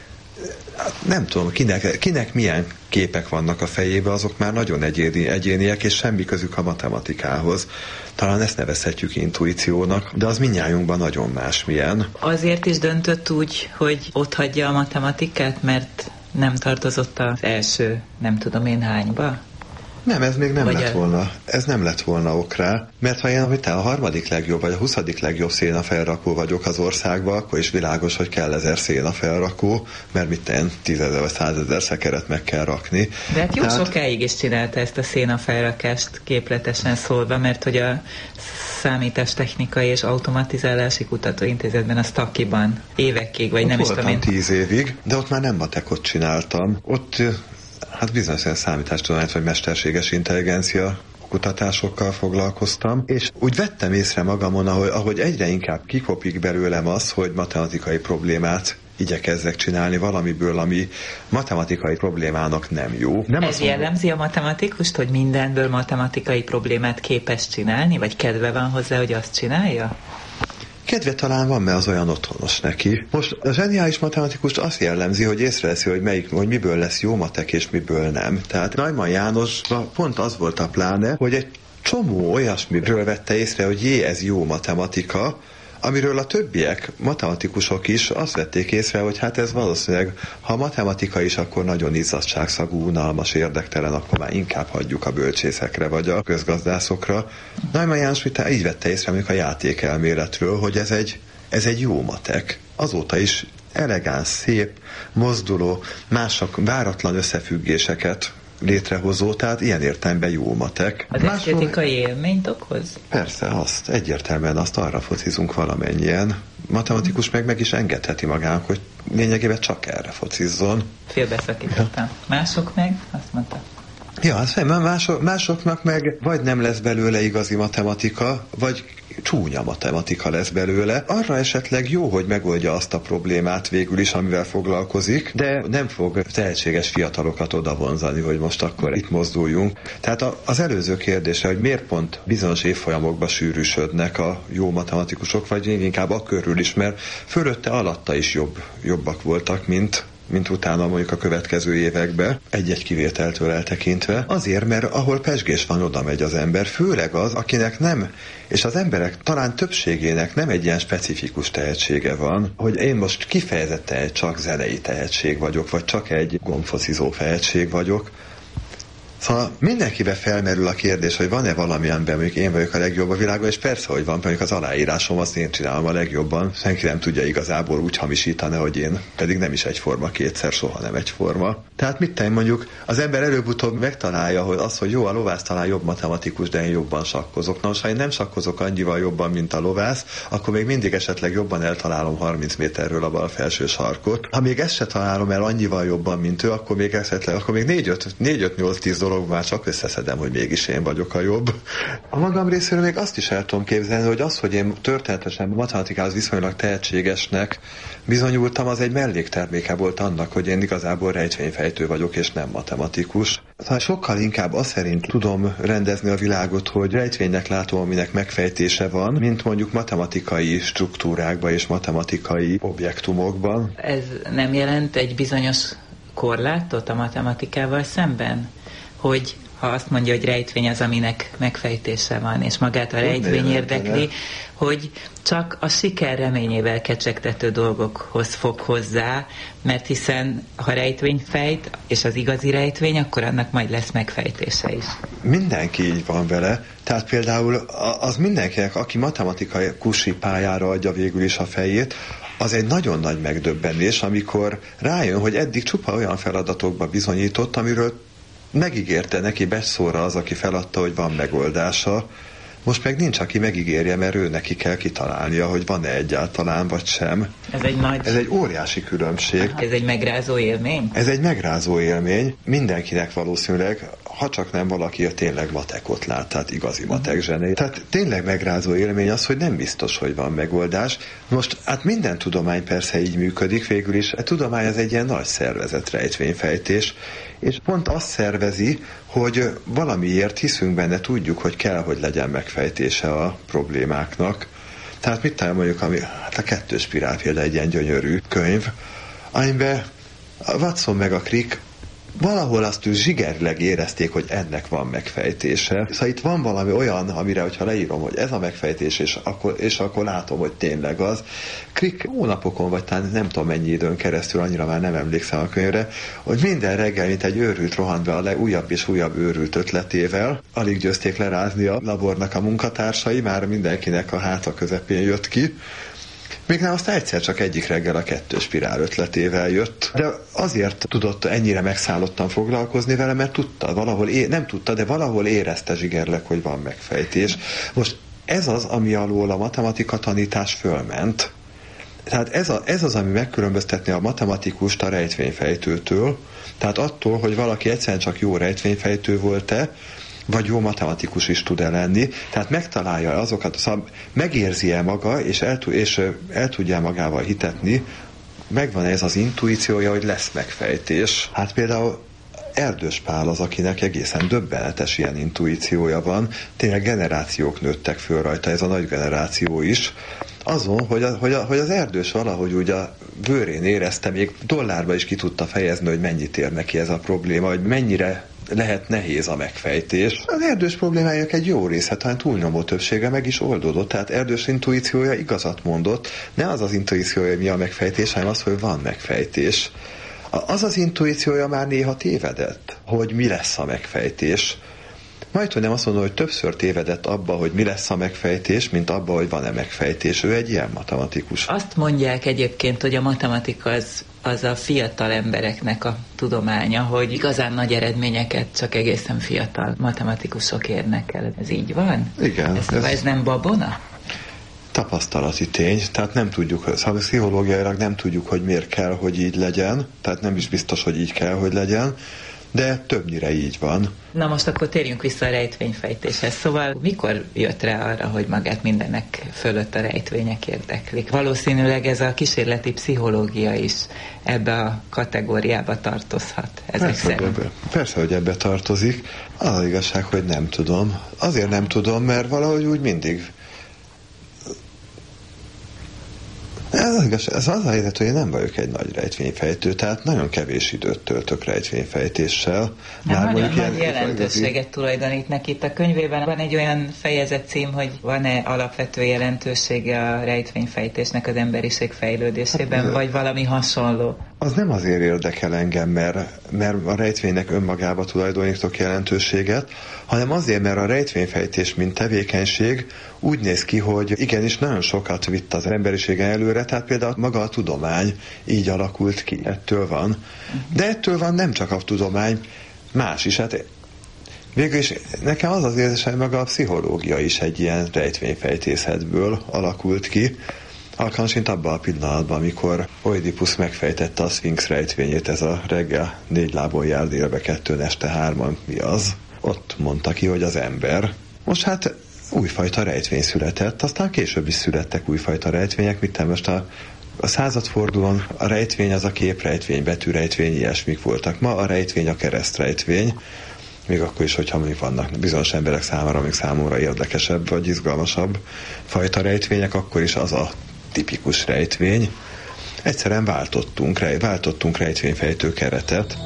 nem tudom, kinek, kinek milyen képek vannak a fejében, azok már nagyon egyéni, egyéniek, és semmi közük a matematikához. Talán ezt nevezhetjük intuíciónak, de az mindnyájunkban nagyon másmilyen. Azért is döntött úgy, hogy otthagyja a matematikát, mert nem tartozott az első, nem tudom én hányba? Nem, ez még nem vagy lett a... volna. Ez nem lett volna ok rá, mert ha én, hogy te a harmadik legjobb, vagy a huszadik legjobb szénafelrakó vagyok az országban, akkor is világos, hogy kell ezer szénafelrakó, mert mit ten, tízezer vagy százezer szekeret meg kell rakni. De hát jó Tehát... sokáig is csinálta ezt a szénafelrakást képletesen szólva, mert hogy a Számítástechnikai és Automatizálási Kutatóintézetben, a Stakiban évekig, vagy nem is tudom én. tíz évig, de ott már nem matekot csináltam. Ott hát bizonyos olyan számítástudományt vagy mesterséges intelligencia kutatásokkal foglalkoztam, és úgy vettem észre magamon, ahogy, ahogy egyre inkább kikopik belőlem az, hogy matematikai problémát igyekezzek csinálni valamiből, ami matematikai problémának nem jó. Nem Ez jellemzi a matematikust, hogy mindenből matematikai problémát képes csinálni, vagy kedve van hozzá, hogy azt csinálja? Kedve talán van, mert az olyan otthonos neki. Most a zseniális matematikust azt jellemzi, hogy észreveszi, hogy, melyik, hogy miből lesz jó matek és miből nem. Tehát Neumann János pont az volt a pláne, hogy egy csomó olyasmiről vette észre, hogy jé, ez jó matematika, amiről a többiek, matematikusok is azt vették észre, hogy hát ez valószínűleg, ha matematika is, akkor nagyon izzadságszagú, unalmas, érdektelen, akkor már inkább hagyjuk a bölcsészekre, vagy a közgazdászokra. Neumann János így vette észre, mondjuk a játékelméletről, hogy ez egy, ez egy jó matek. Azóta is elegáns, szép, mozduló, mások váratlan összefüggéseket létrehozó, tehát ilyen értelemben jó matek. Az esztétikai élményt okoz? Persze, azt. Egyértelműen azt arra focizunk valamennyien. Matematikus meg meg is engedheti magának, hogy lényegében csak erre focizzon. Félbeszakítottam. Mások meg? Azt mondta. Ja, azt mondja, mások, másoknak meg vagy nem lesz belőle igazi matematika, vagy csúnya matematika lesz belőle. Arra esetleg jó, hogy megoldja azt a problémát végül is, amivel foglalkozik, de nem fog tehetséges fiatalokat odavonzani, hogy most akkor itt mozduljunk. Tehát az előző kérdése, hogy miért pont bizonyos évfolyamokba sűrűsödnek a jó matematikusok, vagy inkább a körül is, mert fölötte alatta is jobb, jobbak voltak, mint mint utána mondjuk a következő években, egy-egy kivételtől eltekintve. Azért, mert ahol pezsgés van, oda megy az ember, főleg az, akinek nem, és az emberek talán többségének nem egy ilyen specifikus tehetsége van, hogy én most kifejezetten csak zenei tehetség vagyok, vagy csak egy gombfocizó tehetség vagyok. Szóval mindenkiben felmerül a kérdés, hogy van-e valami, amiben mondjuk én vagyok a legjobb a világon, és persze, hogy van, mondjuk az aláírásom, azt én csinálom a legjobban. Senki nem tudja igazából úgy hamisítani, hogy én, pedig nem is egyforma kétszer, soha nem egyforma. Tehát mit tenni, mondjuk az ember előbb-utóbb megtalálja, hogy az, hogy jó, a lovász talán jobb matematikus, de én jobban sakkozok. Na most, ha én nem sakkozok annyival jobban, mint a lovász, akkor még mindig esetleg jobban eltalálom harminc méterről a bal felső sarkot. Ha még ezt se találom el annyival jobban, mint ő, akkor még esetleg, akkor még négy öt nyolc tíz dolog már csak összeszedem, hogy mégis én vagyok a jobb. A magam részéről még azt is el tudom képzelni, hogy az, hogy én történetesen matematikához viszonylag tehetségesnek bizonyultam, az egy mellékterméke volt annak, hogy én igazából rejtvényfejtő vagyok, és nem matematikus. Szóval sokkal inkább azt szerint tudom rendezni a világot, hogy rejtvénynek látom, aminek megfejtése van, mint mondjuk matematikai struktúrákban és matematikai objektumokban. Ez nem jelent egy bizonyos korlátot a matematikával szemben? Hogy ha azt mondja, hogy rejtvény az, aminek megfejtése van, és magát a rejtvény érdekli, hogy csak a siker reményével kecsegtető dolgokhoz fog hozzá, mert hiszen ha rejtvény fejt, és az igazi rejtvény, akkor annak majd lesz megfejtése is. Mindenki így van vele, tehát például az mindenkinek, aki matematikai kusi pályára adja végül is a fejét, az egy nagyon nagy megdöbbenés, amikor rájön, hogy eddig csupa olyan feladatokba bizonyított, amiről megígérte neki beszóra az, aki feladta, hogy van megoldása. Most meg nincs, aki megígérje, mert ő neki kell kitalálnia, hogy van-e egyáltalán, vagy sem. Ez egy nagy... Ez egy óriási különbség. Ez egy megrázó élmény? Ez egy megrázó élmény. Mindenkinek valószínűleg, ha csak nem valaki tényleg matekot lát, tehát igazi matek zseni. Tehát tényleg megrázó élmény az, hogy nem biztos, hogy van megoldás. Most hát minden tudomány persze így működik, végül is a tudomány az egy ilyen nagy szervezet, rejtvényfejtés, és pont azt szervezi, hogy valamiért hiszünk benne, tudjuk, hogy kell, hogy legyen megfejtése a problémáknak. Tehát mit talán mondjuk, ami, hát a kettős spirál például egy ilyen gyönyörű könyv, amiben a Watson meg a Crick valahol azt zsigerileg érezték, hogy ennek van megfejtése. Szóval itt van valami olyan, amire, hogyha leírom, hogy ez a megfejtés, és akkor, és akkor látom, hogy tényleg az. Crick hónapokon, vagy talán nem tudom mennyi időn keresztül, annyira már nem emlékszem a könyvre, hogy minden reggel, mint egy őrült rohant be a legújabb és újabb őrült ötletével. Alig győzték lerázni a labornak a munkatársai, már mindenkinek a háta közepén jött ki. Még nem aztán egyszer csak egyik reggel a kettős spirál ötletével jött. De azért tudott ennyire megszállottan foglalkozni vele, mert tudta, valahol é- nem tudta, de valahol érezte zsigerleg, hogy van megfejtés. Most ez az, ami alól a matematika tanítás fölment. Tehát ez, a, ez az, ami megkülönböztetni a matematikust a rejtvényfejtőtől. Tehát attól, hogy valaki egyszerűen csak jó rejtvényfejtő volt-e, vagy jó matematikus is tud-e lenni, tehát megtalálja azokat, szóval megérzi-e maga, és el, és el tudja magával hitetni, megvan ez az intuíciója, hogy lesz megfejtés. Hát például Erdős Pál az, akinek egészen döbbenetes ilyen intuíciója van, tényleg generációk nőttek föl rajta, ez a nagy generáció is, azon, hogy, a, hogy, a, hogy az Erdős valahogy úgy a bőrén érezte, még dollárba is ki tudta fejezni, hogy mennyit ér neki ez a probléma, hogy mennyire lehet nehéz a megfejtés. Az Erdős problémájának egy jó része, talán túlnyomó többsége meg is oldódott, tehát Erdős intuíciója igazat mondott, ne az az intuíciója, mi a megfejtés, hanem az, hogy van megfejtés. Az az intuíciója már néha tévedett, hogy mi lesz a megfejtés. Majd, hogy nem azt mondom, hogy többször tévedett abba, hogy mi lesz a megfejtés, mint abba, hogy van-e megfejtés. Ő egy ilyen matematikus. Azt mondják egyébként, hogy a matematika az, az a fiatal embereknek a tudománya, hogy igazán nagy eredményeket csak egészen fiatal matematikusok érnek el. Ez így van? Igen. Ez, ez... ez nem babona? Tapasztalati tény, tehát nem tudjuk, szóval pszichológiailag nem tudjuk, hogy miért kell, hogy így legyen, tehát nem is biztos, hogy így kell, hogy legyen, de többnyire így van. Na most akkor térjünk vissza a rejtvényfejtéshez. Szóval mikor jött rá arra, hogy magát mindennek fölött a rejtvények érdeklik? Valószínűleg ez a kísérleti pszichológia is ebbe a kategóriába tartozhat. Ezek persze, hogy ebbe, persze, hogy ebbe tartozik. Az igazság, hogy nem tudom. Azért nem tudom, mert valahogy úgy mindig Ez, ez az a helyzet, hogy én nem vagyok egy nagy rejtvényfejtő, tehát nagyon kevés időt töltök rejtvényfejtéssel. Már nagyon nagy jelentőséget tulajdonít neki. Itt a könyvében van egy olyan fejezet cím, hogy van-e alapvető jelentősége a rejtvényfejtésnek az emberiség fejlődésében, hát, vagy valami hasonló. Az nem azért érdekel engem, mert, mert a rejtvénynek önmagába tulajdonítok jelentőséget, hanem azért, mert a rejtvényfejtés, mint tevékenység úgy néz ki, hogy igenis nagyon sokat vitt az emberiségen előre, tehát például maga a tudomány így alakult ki, ettől van. De ettől van nem csak a tudomány, más is. Hát végül is nekem az az érzésem, hogy maga a pszichológia is egy ilyen rejtvényfejtészetből alakult ki. Alkalmasint abban a pillanatban, amikor Oidipusz megfejtette a szfinx rejtvényét, ez a reggel négy lábon jár, délbe kettőn, este hárman, mi az? Ott mondta ki, hogy az ember. Most hát újfajta rejtvény született, aztán később is születtek újfajta rejtvények, mit most a, a századfordulón a rejtvény az a képrejtvény, betűrejtvény, ilyesmik voltak. Ma a rejtvény a keresztrejtvény, még akkor is, hogyha még vannak bizonyos emberek számára, még számomra érdekesebb vagy izgalmasabb fajta rejtvények, akkor is az a tipikus rejtvény. Egyszerűen váltottunk, rej, váltottunk rejtvényfejtő keretet.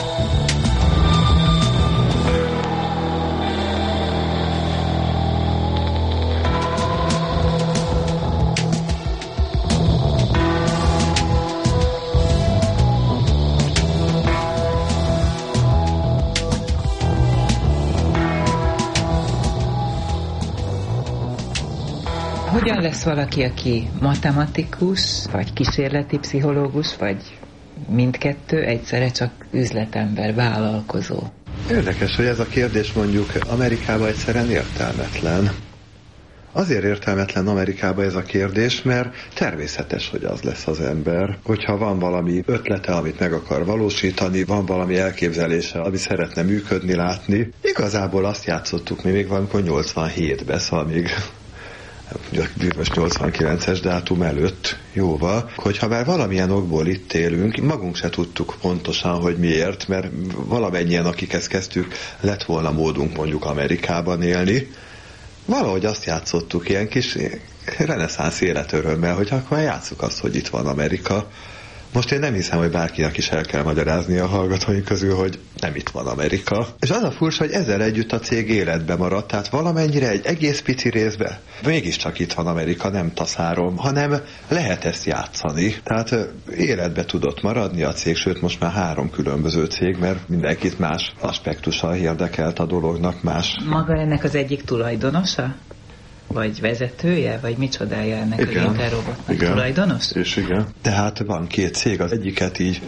Hogyan lesz valaki, aki matematikus, vagy kísérleti pszichológus, vagy mindkettő, egyszerre csak üzletember, vállalkozó? Érdekes, hogy ez a kérdés mondjuk Amerikában egyszerűen értelmetlen. Azért értelmetlen Amerikában ez a kérdés, mert természetes, hogy az lesz az ember. Hogyha van valami ötlete, amit meg akar valósítani, van valami elképzelése, ami szeretne működni, látni. Igazából azt játszottuk mi még valamikor nyolcvanhétben, szóval még most nyolcvankilences dátum előtt jóval, hogyha már valamilyen okból itt élünk, magunk se tudtuk pontosan, hogy miért, mert valamennyien, akik ezt kezdtük, lett volna módunk mondjuk Amerikában élni. Valahogy azt játszottuk ilyen kis reneszánsz életörömmel, hogy akkor már játsszuk azt, hogy itt van Amerika. Most én nem hiszem, hogy bárkinek is el kell magyarázni a hallgatóink közül, hogy nem itt van Amerika. És az a furcsa, hogy ezzel együtt a cég életbe maradt, tehát valamennyire egy egész pici részbe mégiscsak itt van Amerika, nem taszárom, hanem lehet ezt játszani. Tehát életbe tudott maradni a cég, sőt most már három különböző cég, mert mindenkit más aspektussal érdekelt a dolognak, más. Maga ennek az egyik tulajdonosa? Vagy vezetője, vagy micsodája ennek igen, az Interrobotnak? igen, Tulajdonos? És igen. Tehát van két cég, az egyiket így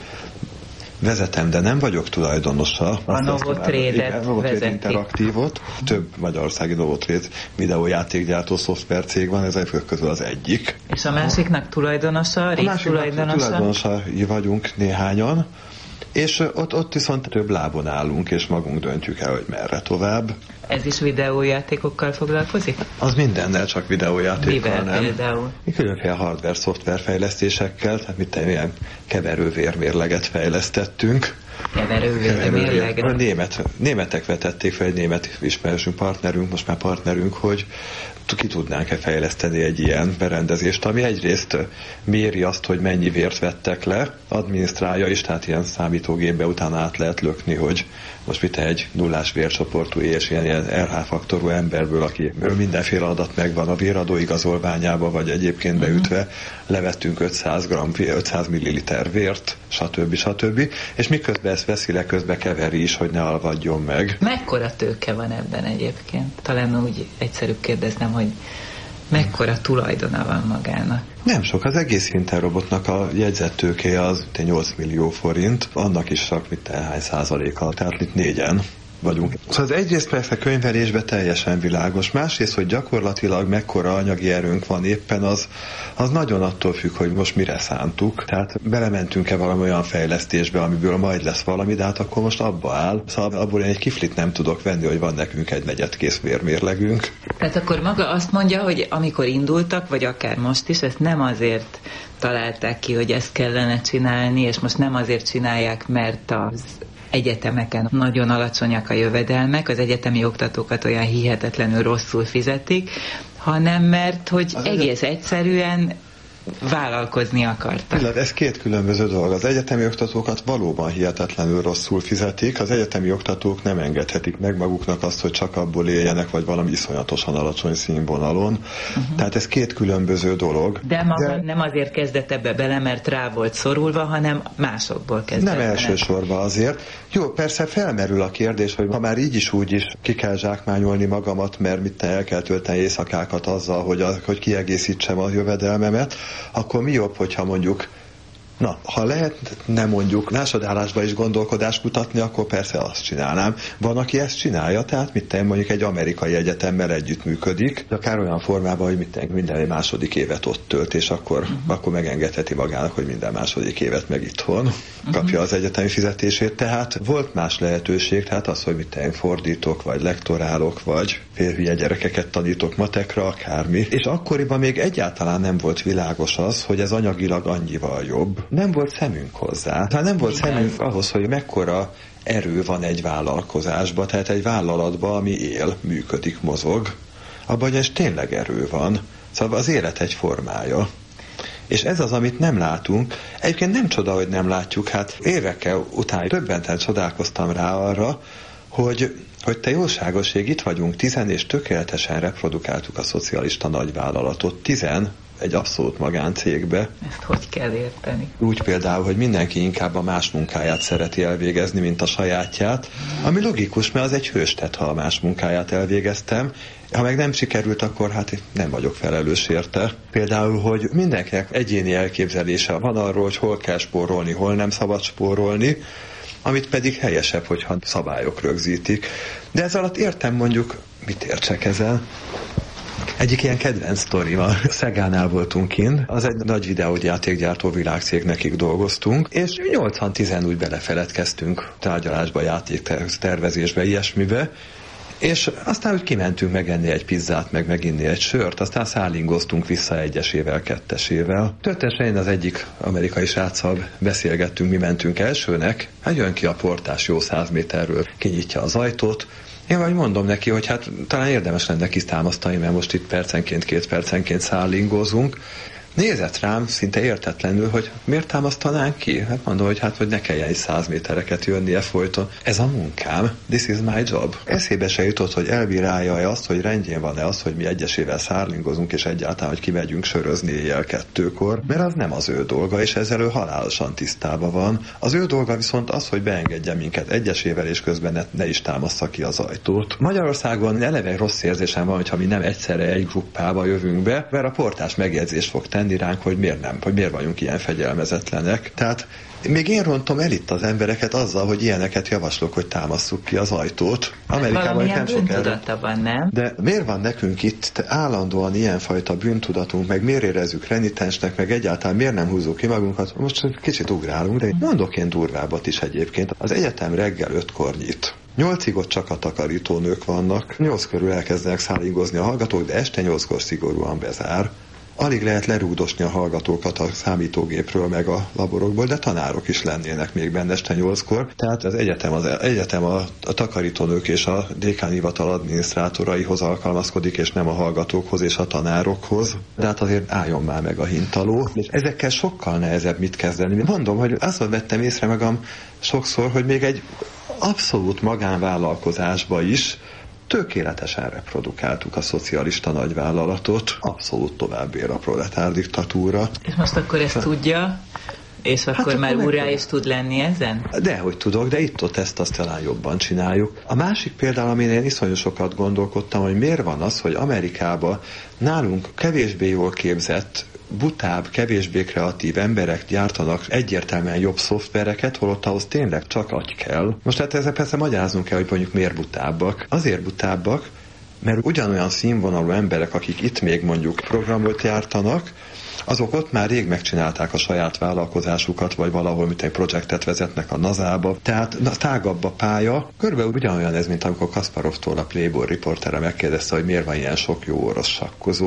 vezetem, de nem vagyok tulajdonosa. A Novotrade-et Novotrade Interaktívot. Több magyarországi Novotrade videójátékgyártó szoftvercég van, ezek közül az egyik. És a másiknak tulajdonosa, a rész tulajdonosa? Tulajdonosai vagyunk néhányan, és ott, ott viszont több lábon állunk, és magunk döntjük el, hogy merre tovább. Ez is videójátékokkal foglalkozik? Az mindennel, csak videójátékkal. Mivel nem. Például? Különféle hardware-szoftver fejlesztésekkel, tehát mit tenni, ilyen keverővérmérleget fejlesztettünk. Keverővérmérleget? A német, németek vetették fel, egy német ismerősünk, partnerünk, most már partnerünk, hogy ki tudnánk-e fejleszteni egy ilyen berendezést, ami egyrészt méri azt, hogy mennyi vért vettek le, adminisztrálja is, tehát ilyen számítógépbe utána át lehet lökni, hogy most mit egy nullás vércsoportú és ilyen, ilyen er há faktorú emberből, aki mindenféle adat megvan a véradó igazolványába, vagy egyébként beütve, levettünk ötszáz gramm, ötszáz milliliter vért, stb. stb. És miközben ezt veszi le, közben keveri is, hogy ne alvadjon meg. Mekkora tőke van ebben egyébként? Talán úgy egyszerűbb kérdeznem, hogy mekkora tulajdona van magának? Nem sok, az egész Interrobotnak a jegyzett tőkéje az nyolc millió forint, annak is csak mit hány százaléka, tehát itt négyen vagyunk. Szóval az egyrészt persze könyvelésben teljesen világos, másrészt, hogy gyakorlatilag mekkora anyagi erőnk van éppen, az, az nagyon attól függ, hogy most mire szántuk. Tehát belementünk-e valami olyan fejlesztésbe, amiből majd lesz valami, de hát akkor most abba áll. Szóval abból én egy kiflit nem tudok venni, hogy van nekünk egy negyedkész vérmérlegünk. Tehát akkor maga azt mondja, hogy amikor indultak, vagy akár most is, ezt nem azért találták ki, hogy ezt kellene csinálni, és most nem azért csinálják, mert az egyetemeken nagyon alacsonyak a jövedelmek, az egyetemi oktatókat olyan hihetetlenül rosszul fizetik, hanem mert, hogy az egész egyszerűen vállalkozni akartak. Illetve ez két különböző dolog. Az egyetemi oktatókat valóban hihetetlenül rosszul fizetik. Az egyetemi oktatók nem engedhetik meg maguknak azt, hogy csak abból éljenek, vagy valami iszonyatosan alacsony színvonalon. Uh-huh. Tehát ez két különböző dolog. De maga De... nem azért kezdett ebbe bele, mert rá volt szorulva, hanem másokból kezdett. Nem elsősorban azért. Jó, persze felmerül a kérdés, hogy ha már így is úgy is ki kell zsákmányolni magamat, mert mit el kell tölteni éjszakákat azzal, hogy, a, hogy kiegészítsem a jövedelmemet, akkor mi jobb, hogyha mondjuk, na, ha lehetne mondjuk másodállásba is gondolkodást kutatni, akkor persze azt csinálnám. Van, aki ezt csinálja, tehát mit tenni, mondjuk egy amerikai egyetemmel együttműködik, akár olyan formában, hogy mit tenni, minden második évet ott tölt, és akkor, uh-huh. akkor megengedheti magának, hogy minden második évet meg itthon uh-huh. kapja az egyetemi fizetését. Tehát volt más lehetőség, tehát az, hogy mit tenni, fordítok, vagy lektorálok, vagy félhülye gyerekeket tanítok matekra, akármi. És akkoriban még egyáltalán nem volt világos az, hogy ez anyagilag annyival jobb. Nem volt szemünk hozzá. Tehát nem volt szemünk ahhoz, hogy mekkora erő van egy vállalkozásban, tehát egy vállalatban, ami él, működik, mozog. Abban, hogy ez tényleg erő van. Szóval az élet egy formája. És ez az, amit nem látunk. Egyébként nem csoda, hogy nem látjuk. Hát évekkel után többenten csodálkoztam rá arra, hogy, hogy te jóságoség, itt vagyunk tizen, és tökéletesen reprodukáltuk a szocialista nagyvállalatot. Tizen egy abszolút magáncégbe. Ezt hogy kell érteni? Úgy például, hogy mindenki inkább a más munkáját szereti elvégezni, mint a sajátját, ami logikus, mert az egy hős tett, ha a más munkáját elvégeztem. Ha meg nem sikerült, akkor hát nem vagyok felelős érte. Például, hogy mindenkinek egyéni elképzelése van arról, hogy hol kell spórolni, hol nem szabad spórolni, amit pedig helyesebb, hogyha szabályok rögzítik. De ez alatt értem mondjuk, mit értsek ezzel? Egyik ilyen kedvenc sztorival. Szegánál voltunk kint, az egy nagy videójátékgyártó világcég, nekik dolgoztunk, és nyolcan tizen úgy belefeledkeztünk tárgyalásba, játéktervezésbe, ilyesmibe, és aztán úgy kimentünk megenni egy pizzát, meg meginni egy sört, aztán szállingoztunk vissza egyesével, kettesével. Történetesen én az egyik amerikai sráccal beszélgettünk, mi mentünk elsőnek, hát jön ki a portás jó száz méterről, kinyitja az ajtót. Én vagy mondom neki, hogy hát talán érdemes lenne kitámasztani, mert most itt percenként, két percenként szállingózunk. Nézett rám szinte értetlenül, hogy miért támasztanánk ki? Hát mondom, hogy hát, hogy ne kelljen egy száz métereket jönnie folyton. Ez a munkám. This is my job. Eszébe se jutott, hogy elbírálja-e azt, hogy rendjén van-e az, hogy mi egyesével szállingozunk, és egyáltalán, hogy kimegyünk sörözni éjjel kettőkor, mert az nem az ő dolga, és ezzel ő halálosan tisztában van. Az ő dolga viszont az, hogy beengedje minket egyesével, és közben ne, ne is támassza ki az ajtót. Magyarországon eleve rossz érzésem van, hogyha mi nem egyszerre egy gruppába jövünk be, mert a portás megjegyzést fog tenni ránk, hogy miért nem, hogy miért vagyunk ilyen fegyelmezetlenek. Tehát még én rontom el itt az embereket azzal, hogy ilyeneket javaslok, hogy támasszuk ki az ajtót. Amerikában nem sok bűntudata van, nem? De miért van nekünk itt állandóan ilyenfajta bűntudatunk, meg miért érezzük renitensnek, meg egyáltalán miért nem húzzuk ki magunkat? Most kicsit ugrálunk, de mondok én durvábbat is egyébként. Az egyetem reggel ötkor nyit. Nyolcig ott csak a takarítónők vannak. Nyolc körül elkezdenek szállingozni a hallgatók, de este nyolckor szigorúan bezár. Alig lehet lerúdosni a hallgatókat a számítógépről meg a laborokból, de tanárok is lennének még benne este nyolckor. Tehát az egyetem, az egyetem a, a takarítónők és a dékánhivatal adminisztrátoraihoz alkalmazkodik, és nem a hallgatókhoz és a tanárokhoz. De hát azért álljon már meg a hintaló. És ezekkel sokkal nehezebb mit kezdeni. Mondom, hogy azt vettem észre magam sokszor, hogy még egy abszolút magánvállalkozásba is tökéletesen reprodukáltuk a szocialista nagyvállalatot, abszolút tovább ér a proletár diktatúra. És most akkor ezt tudja, és akkor hát már úrrá is tud lenni ezen? Dehogy tudok, de itt-ott ezt azt talán jobban csináljuk. A másik például, amin én iszonyú sokat gondolkodtam, hogy miért van az, hogy Amerikában nálunk kevésbé jól képzett, butább, kevésbé kreatív emberek gyártanak egyértelműen jobb szoftvereket, holott ahhoz tényleg csak agy kell. Most hát ezzel persze magyaráznunk kell, hogy mondjuk miért butábbak. Azért butábbak, mert ugyanolyan színvonalú emberek, akik itt még mondjuk programot gyártanak, azok ott már rég megcsinálták a saját vállalkozásukat, vagy valahol mint egy projektet vezetnek a nazába. Tehát na, tágabb a pálya. Körülbelül ugyanolyan ez, mint amikor Kasparovtól a Playboy riportere megkérdezte, hogy miért van ilyen sok jó orosz sakkozó.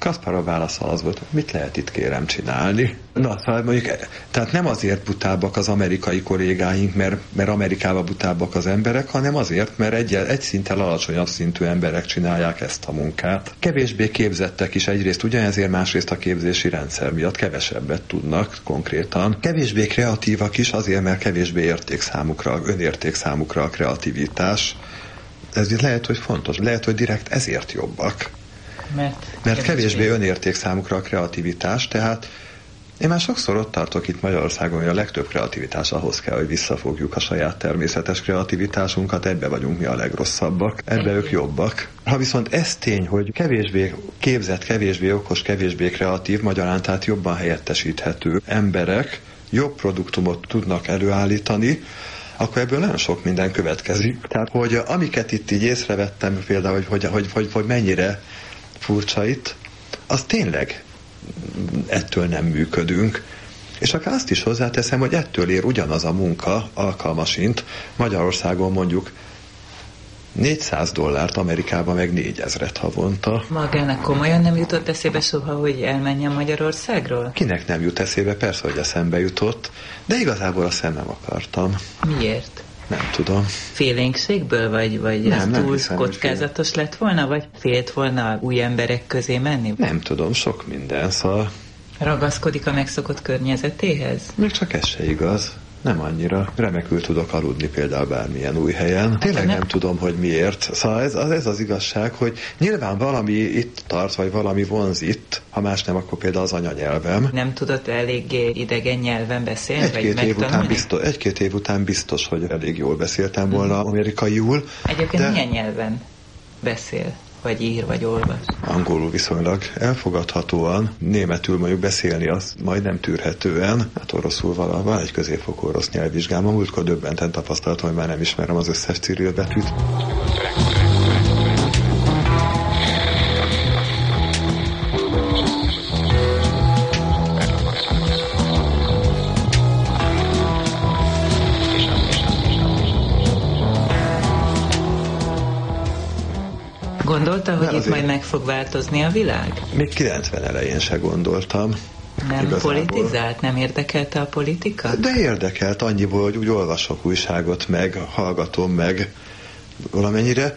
Kasparov válasza az volt, mit lehet itt kérem csinálni? Na, szóval mondjuk, tehát nem azért butábbak az amerikai kollégáink, mert, mert Amerikában butábbak az emberek, hanem azért, mert egy, egy szinttel alacsonyabb szintű emberek csinálják ezt a munkát. Kevésbé képzettek is egyrészt ugyanezért, másrészt a képzési rendszer miatt kevesebbet tudnak konkrétan. Kevésbé kreatívak is azért, mert kevésbé érték számukra, önérték számukra a kreativitás. Ez lehet, hogy fontos. Lehet, hogy direkt ezért jobbak. Mert, Mert kevésbé önérték számukra a kreativitás, tehát én már sokszor ott tartok itt Magyarországon, hogy a legtöbb kreativitás ahhoz kell, hogy visszafogjuk a saját természetes kreativitásunkat, ebbe vagyunk mi a legrosszabbak, ebbe ők jobbak. Ha viszont ez tény, hogy kevésbé képzett, kevésbé okos, kevésbé kreatív, magyarán tehát jobban helyettesíthető emberek jobb produktumot tudnak előállítani, akkor ebből nagyon sok minden következik. Tehát, hogy amiket itt így észrevettem például, hogy, hogy, hogy, hogy, hogy mennyire furcsa itt, az tényleg ettől nem működünk. És akár azt is hozzáteszem, hogy ettől ér ugyanaz a munka alkalmasint Magyarországon mondjuk négyszáz dollárt, Amerikában meg négyezret havonta. Magának komolyan nem jutott eszébe soha, hogy elmenjen Magyarországról? Kinek nem jut eszébe? Persze, hogy eszembe jutott, de igazából azt nem akartam. Miért? Nem tudom. Félénkségből, vagy, vagy nem, ez nem túl hiszem, kockázatos lett volna, vagy félt volna új emberek közé menni? Nem tudom, sok minden, szóval... Ragaszkodik a megszokott környezetéhez? Még csak ez se igaz. Nem annyira. Remekül tudok aludni például bármilyen új helyen. Tényleg nem, nem tudom, hogy miért. Szóval ez, ez az igazság, hogy nyilván valami itt tart, vagy valami vonz itt, ha más nem, akkor például az anyanyelvem. Nem tudott eléggé idegen nyelven beszélni? Egy-két év, után biztos, egy-két év után biztos, hogy elég jól beszéltem volna hmm. amerikaiul. Egyébként de... milyen nyelven beszél? Vagy ír, vagy olvas? Angolul viszonylag elfogadhatóan, németül mondjuk beszélni az majdnem tűrhetően, hát oroszul valahol egy középfokú orosz nyelvvizsgám. A múltkor döbbenten tapasztaltam, hogy már nem ismerem az összes cirill betűt. Gondolta, hogy de itt azért... majd meg fog változni a világ? Még kilencven elején se gondoltam. Nem igazából. Politizált? Nem érdekelte a politika? De érdekelt annyiból, hogy úgy olvasok újságot meg, hallgatom meg valamennyire.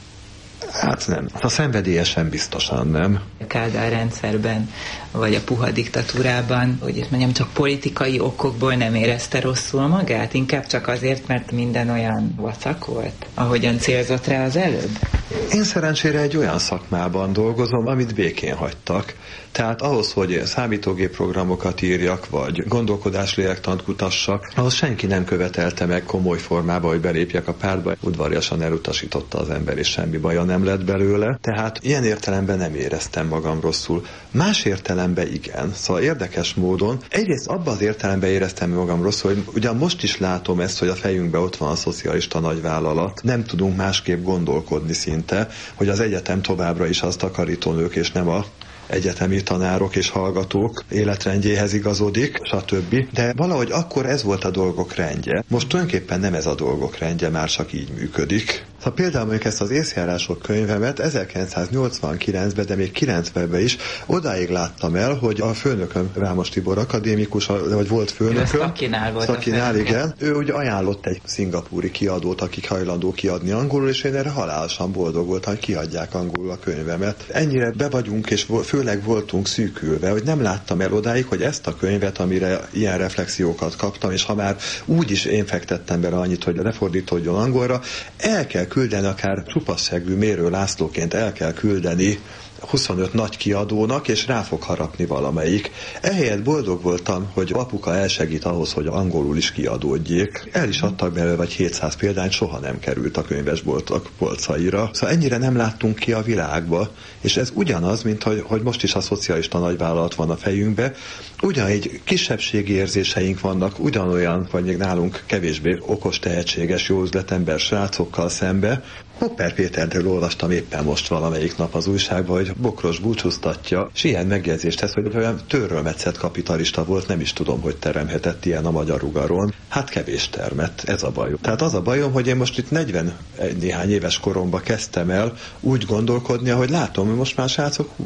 Hát nem. A szenvedélyesen biztosan nem. A Kádár rendszerben, vagy a puha diktatúrában, hogy itt mondjam, csak politikai okokból nem érezte rosszul magát? Inkább csak azért, mert minden olyan vacak volt, ahogyan célzott rá az előbb? Én szerencsére egy olyan szakmában dolgozom, amit békén hagytak. Tehát ahhoz, hogy számítógép programokat írjak, vagy gondolkodás lélektant kutassak, ahhoz senki nem követelte meg komoly formába, hogy belépjek a pártba. Udvariasan elutasította az ember, és semmi baja nem lett belőle. Tehát ilyen értelemben nem éreztem magam rosszul. Más értelemben igen. Szóval érdekes módon. Egyrészt abban az értelemben éreztem magam rosszul, hogy ugyan most is látom ezt, hogy a fejünkben ott van a szocialista nagyvállalat. Nem tudunk másképp gondolkodni szinte, hogy az egyetem továbbra is az takarítónők, és nem a egyetemi tanárok és hallgatók életrendjéhez igazodik, stb. De valahogy akkor ez volt a dolgok rendje. Most tulajdonképpen nem ez a dolgok rendje, már csak így működik. Ha például mondjuk ezt az észjárások könyvemet ezerkilencszáznyolcvankilencben, de még kilencvenben is odáig láttam el, hogy a főnököm, Rámos Tibor akadémikus, vagy volt főnököm, Szakinál volt Szakinál, igen, ő ugye ajánlott egy szingapúri kiadót, akik hajlandó kiadni angolul, és én erre halálosan boldog voltam, hogy kiadják angolul a könyvemet. Ennyire be vagyunk, és főleg voltunk szűkülve, hogy nem láttam el odáig, hogy ezt a könyvet, amire ilyen reflexiókat kaptam, és ha már úgy is én fektettem bele annyit, hogy lefordítódjon angolra, el kell küldeni, akár Csupasszegű Mérő Lászlóként el kell küldeni huszonöt nagy kiadónak, és rá fog harapni valamelyik. Ehelyett boldog voltam, hogy apuka elsegít ahhoz, hogy angolul is kiadódjék. El is adtak belőle vagy hétszáz példányt, soha nem került a könyvesboltok polcaira. Szóval ennyire nem láttunk ki a világba, és ez ugyanaz, mint hogy, hogy most is a szocialista nagyvállalat van a fejünkbe, ugyanígy kisebbségi érzéseink vannak, ugyanolyan, vagy még nálunk kevésbé okos, tehetséges, jó üzletember srácokkal szembe. Popper Péterről olvastam éppen most valamelyik nap az újságban, hogy Bokros búcsúztatja, és ilyen megjegyzést tesz, hogy olyan törrölmetszett kapitalista volt, nem is tudom, hogy teremhetett ilyen a magyar ugaron. Hát kevés termett, ez a bajom. Tehát az a bajom, hogy én most itt negyven néhány éves koromban kezdtem el úgy gondolkodni, ahogy látom, hogy most már srácok húsz évesen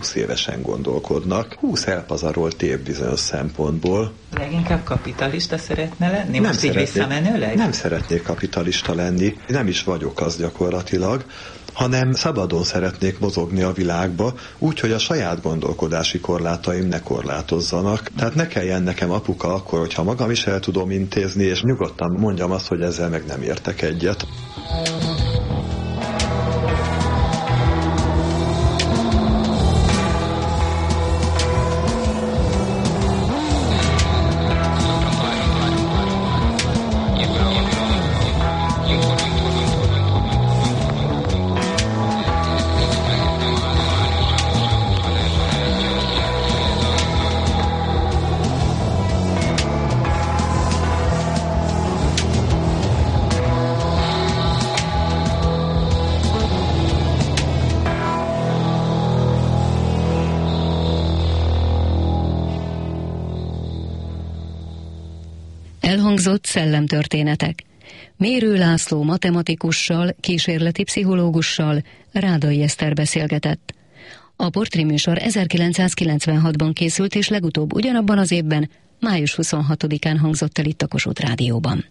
semlegesen gondolkodnak. húsz elpazarolt tév bizonyos szempontból. Leginkább kapitalista szeretne lenni? Nem Most így visszamenőleg? Nem szeretnék kapitalista lenni, nem is vagyok az gyakorlatilag, hanem szabadon szeretnék mozogni a világba, úgy, hogy a saját gondolkodási korlátaim ne korlátozzanak. Tehát ne kelljen nekem apuka akkor, hogyha magam is el tudom intézni, és nyugodtan mondjam azt, hogy ezzel meg nem értek egyet. Elhangzott szellemtörténetek. Mérő László matematikussal, kísérleti pszichológussal Rádai Eszter beszélgetett. A portréműsor ezerkilencszázkilencvenhatban készült, és legutóbb ugyanabban az évben, május huszonhatodikán hangzott el itt a Kossuth Rádióban.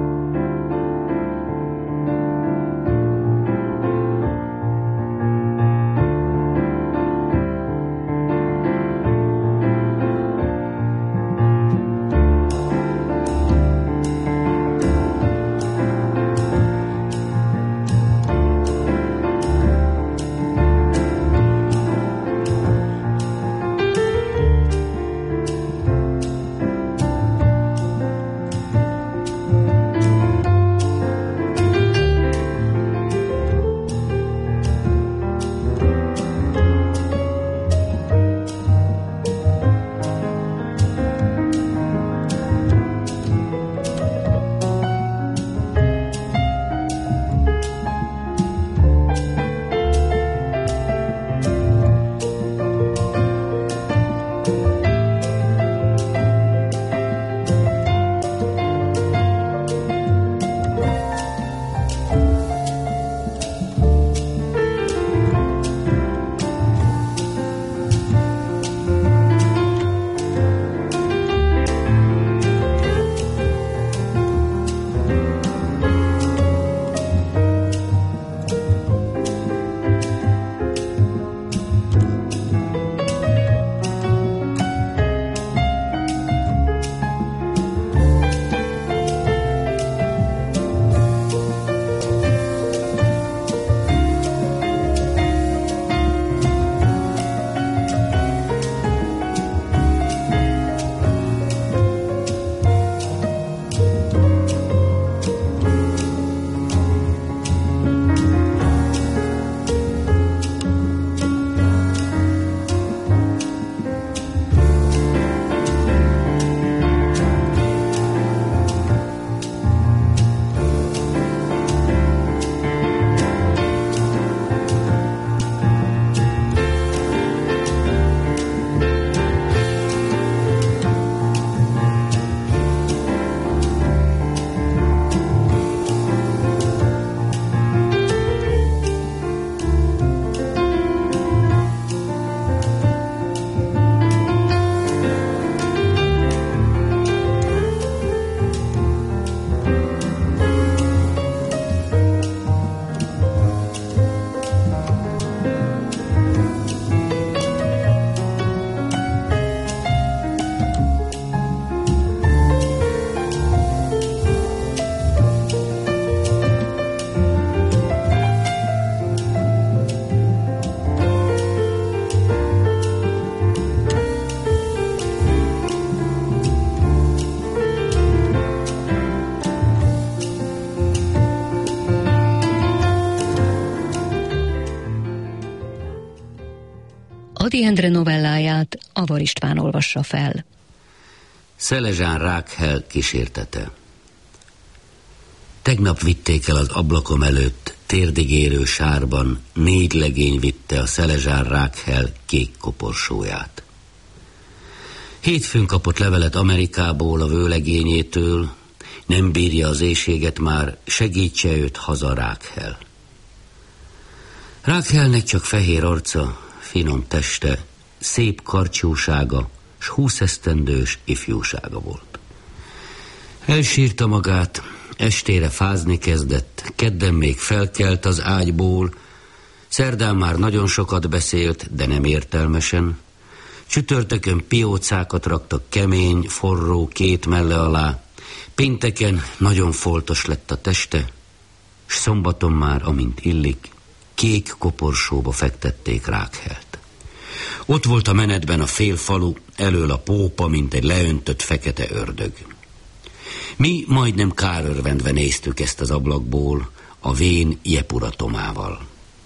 Ady Endre novelláját Avar István olvassa fel. Szelezsán Rákhel kísértete. Tegnap vitték el az ablakom előtt, térdigérő sárban, négy legény vitte a Szelezsán Rákhel kék koporsóját. Hétfőn kapott levelet Amerikából, a vőlegényétől, nem bírja az éhséget már, segítse őt haza Rákhel. Rákhelnek csak fehér arca, finom teste, szép karcsúsága, s húszesztendős ifjúsága volt. Elsírta magát, estére fázni kezdett, kedden még felkelt az ágyból, szerdán már nagyon sokat beszélt, de nem értelmesen, csütörtökön piócákat raktak kemény, forró két melle alá, pénteken nagyon foltos lett a teste, s szombaton már, amint illik, kék koporsóba fektették Rákhelt. Ott volt a menetben a fél falu, elől a pópa, mint egy leöntött fekete ördög. Mi majdnem kárörvendve néztük ezt az ablakból, a vén Jepura Tomával.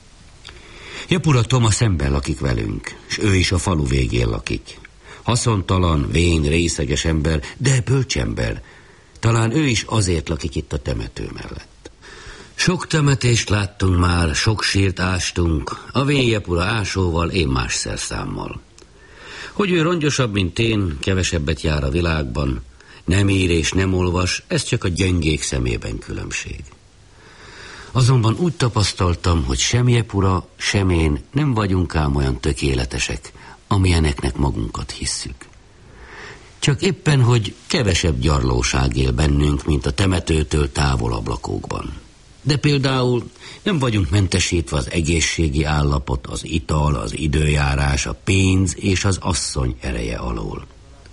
Jepura Toma szemben lakik velünk, s ő is a falu végén lakik. Haszontalan, vén, részeges ember, de bölcsember. Talán ő is azért lakik itt a temető mellett. Sok temetést láttunk már, sok sírt ástunk, a vén Jepura ásóval, én más szerszámmal. Hogy ő rongyosabb, mint én, kevesebbet jár a világban, nem ír és nem olvas, ez csak a gyengék szemében különbség. Azonban úgy tapasztaltam, hogy sem Jepura, sem én nem vagyunk ám olyan tökéletesek, amilyeneknek magunkat hisszük. Csak éppen, hogy kevesebb gyarlóság él bennünk, mint a temetőtől távol ablakokban. De például nem vagyunk mentesítve az egészségi állapot, az ital, az időjárás, a pénz és az asszony ereje alól.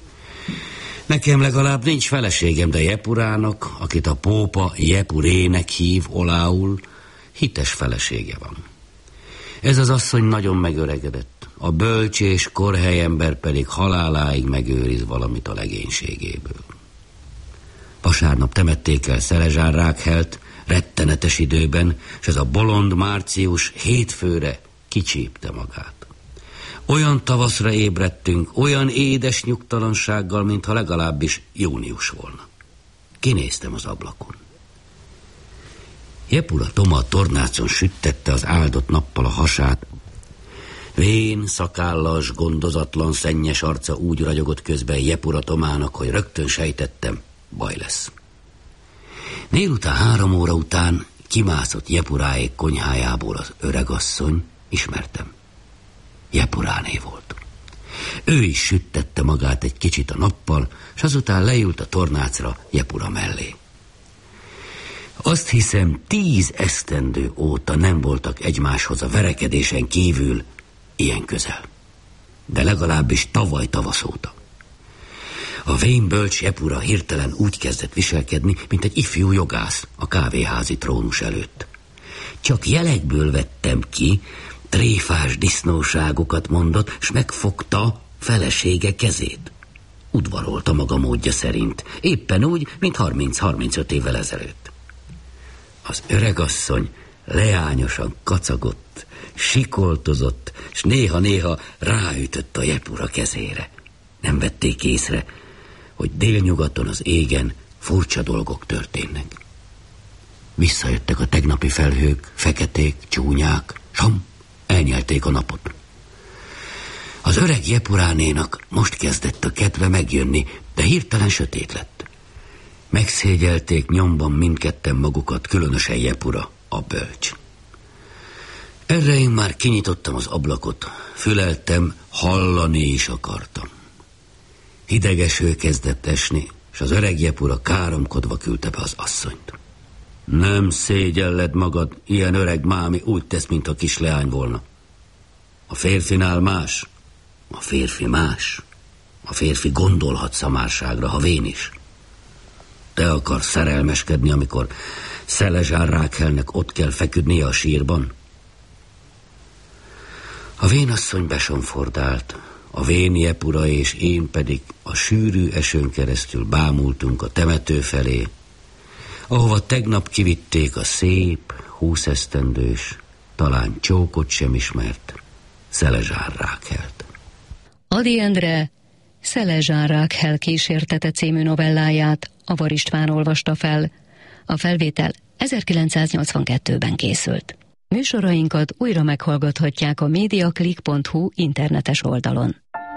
Nekem legalább nincs feleségem, de Jepurának, akit a pópa Jepurének hív olául, hites felesége van. Ez az asszony nagyon megöregedett, a bölcs és korhely ember pedig haláláig megőriz valamit a legénységéből. Vasárnap temették el Szelezsár Rákhelt, rettenetes időben, és ez a bolond Március hétfőre kicsípte magát. Olyan tavaszra ébredtünk, olyan édes nyugtalansággal, mintha legalábbis június volna. Kinéztem az ablakon. Jepura Toma a tornácon süttette az áldott nappal a hasát. Vén, szakállas, gondozatlan, szennyes arca úgy ragyogott közben Jepura Tomának, hogy rögtön sejtettem, baj lesz. Délután három óra után kimászott Jepuráék konyhájából az öregasszony, ismertem. Jepuráné volt. Ő is süttette magát egy kicsit a nappal, s azután leült a tornácra Jepura mellé. Azt hiszem, tíz esztendő óta nem voltak egymáshoz a verekedésen kívül ilyen közel. De legalábbis tavaly tavasz óta. A vén bölcs Jepura hirtelen úgy kezdett viselkedni, mint egy ifjú jogász a kávéházi trónus előtt. Csak jelekből vettem ki, tréfás disznóságokat mondott, s megfogta felesége kezét. Udvarolta maga módja szerint, éppen úgy, mint harminc-harmincöt évvel ezelőtt. Az öregasszony leányosan kacagott, sikoltozott, s néha-néha ráütött a Jepura kezére. Nem vették észre, hogy délnyugaton az égen furcsa dolgok történnek. Visszajöttek a tegnapi felhők, feketék, csúnyák, sam, elnyelték a napot. Az öreg Jepuránénak most kezdett a kedve megjönni, de hirtelen sötét lett. Megszégyelték nyomban mindketten magukat, különösen Jepura, a bölcs. Erre én már kinyitottam az ablakot, füleltem, hallani is akartam. Hideg eső kezdett esni, és az öreg Jepura káromkodva küldte be az asszonyt. Nem szégyelled magad, ilyen öreg mámi úgy tesz, mint a kis leány volna. A férfinál más, a férfi más. A férfi gondolhat szamárságra, ha vén is. Te akarsz szerelmeskedni, amikor Szelezsár Rákhelnek ott kell feküdnie a sírban? A vénasszony besonfordált, a vén Jepura és én pedig a sűrű esőn keresztül bámultunk a temető felé, ahova tegnap kivitték a szép, húszesztendős, talán csókot sem ismert Szelezsár Rákhelt. Ady Endre Szelezsár Rákhel kísértete című novelláját Avar István olvasta fel. A felvétel ezerkilencszáznyolcvankettőben készült. Műsorainkat újra meghallgathatják a mediaclick pont hu internetes oldalon.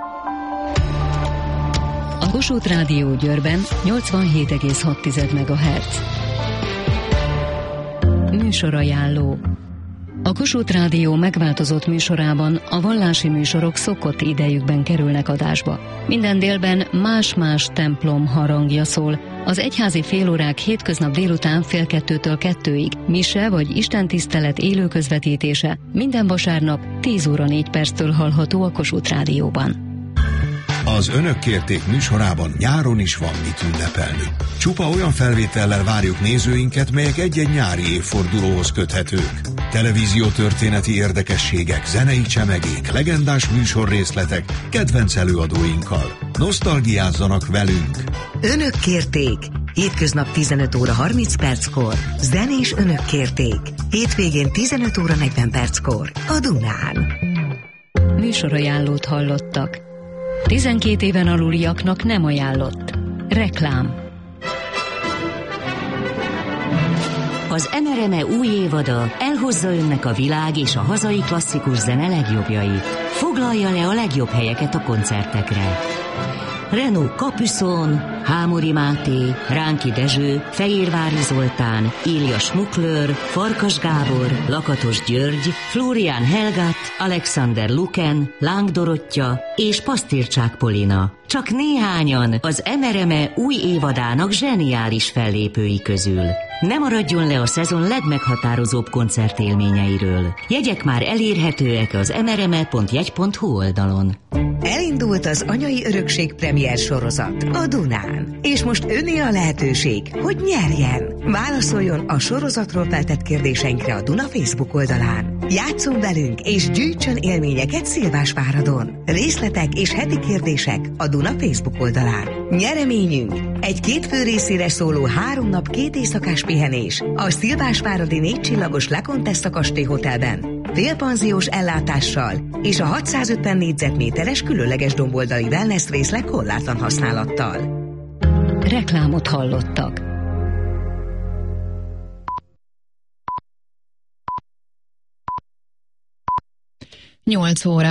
A Kossuth Rádió Győrben nyolcvanhét egész hat megahertz. Műsorajánló. A Kossuth Rádió megváltozott műsorában a vallási műsorok szokott idejükben kerülnek adásba. Minden délben más-más templom harangja szól. Az egyházi félórák hétköznap délután fél kettőtől kettőig, mise vagy istentisztelet élő közvetítése minden vasárnap tíz óra négy perctől hallható a Kossuth Rádióban. Az Önök kérték műsorában nyáron is van mit ünnepelni. Csupa olyan felvétellel várjuk nézőinket, melyek egy-egy nyári évfordulóhoz köthetők. Televíziótörténeti érdekességek, zenei csemegék, legendás műsorrészletek, kedvenc előadóinkkal. Nosztalgiázzanak velünk! Önök kérték! Hétköznap tizenöt óra harminc perckor. Zenés Önök kérték. Hétvégén tizenöt óra negyven perckor. A Dunán. Műsorajánlót hallottak. tizenkét éven aluliaknak nem ajánlott. Reklám. Az em er em e új évada elhozza önnek a világ és a hazai klasszikus zene legjobbjait. Foglalja le a legjobb helyeket a koncertekre. Renaud Capuçon, Hámori Máté, Ránki Dezső, Fejérvári Zoltán, Ilja Schmuckler, Farkas Gábor, Lakatos György, Florian Helgat, Alexander Luken, Láng Dorottya és Pasztircsák Polina. Csak néhányan az em er em e új évadának zseniális fellépői közül. Ne maradjon le a szezon legmeghatározóbb koncertélményeiről. Jegyek már elérhetőek az em er em e pont jegy pont hu oldalon. Elindult az Anyai Örökség premier sorozat a Dunán. És most öné a lehetőség, hogy nyerjen. Válaszoljon a sorozatról feltett kérdéseinkre a Duna Facebook oldalán. Játsszon velünk és gyűjtsön élményeket Szilvásváradon. Részletek és heti kérdések a Duna Facebook oldalán. Nyereményünk egy két fő részére szóló három nap két éjszakás pihenés a Szilvásváradi négy csillagos La Contessa Kastély Hotelben. Félpanziós ellátással és a hatszázötven négyzetméteres különleges domboldali wellness részleg korlátlan használattal. Reklámot hallottak. nyolc óra.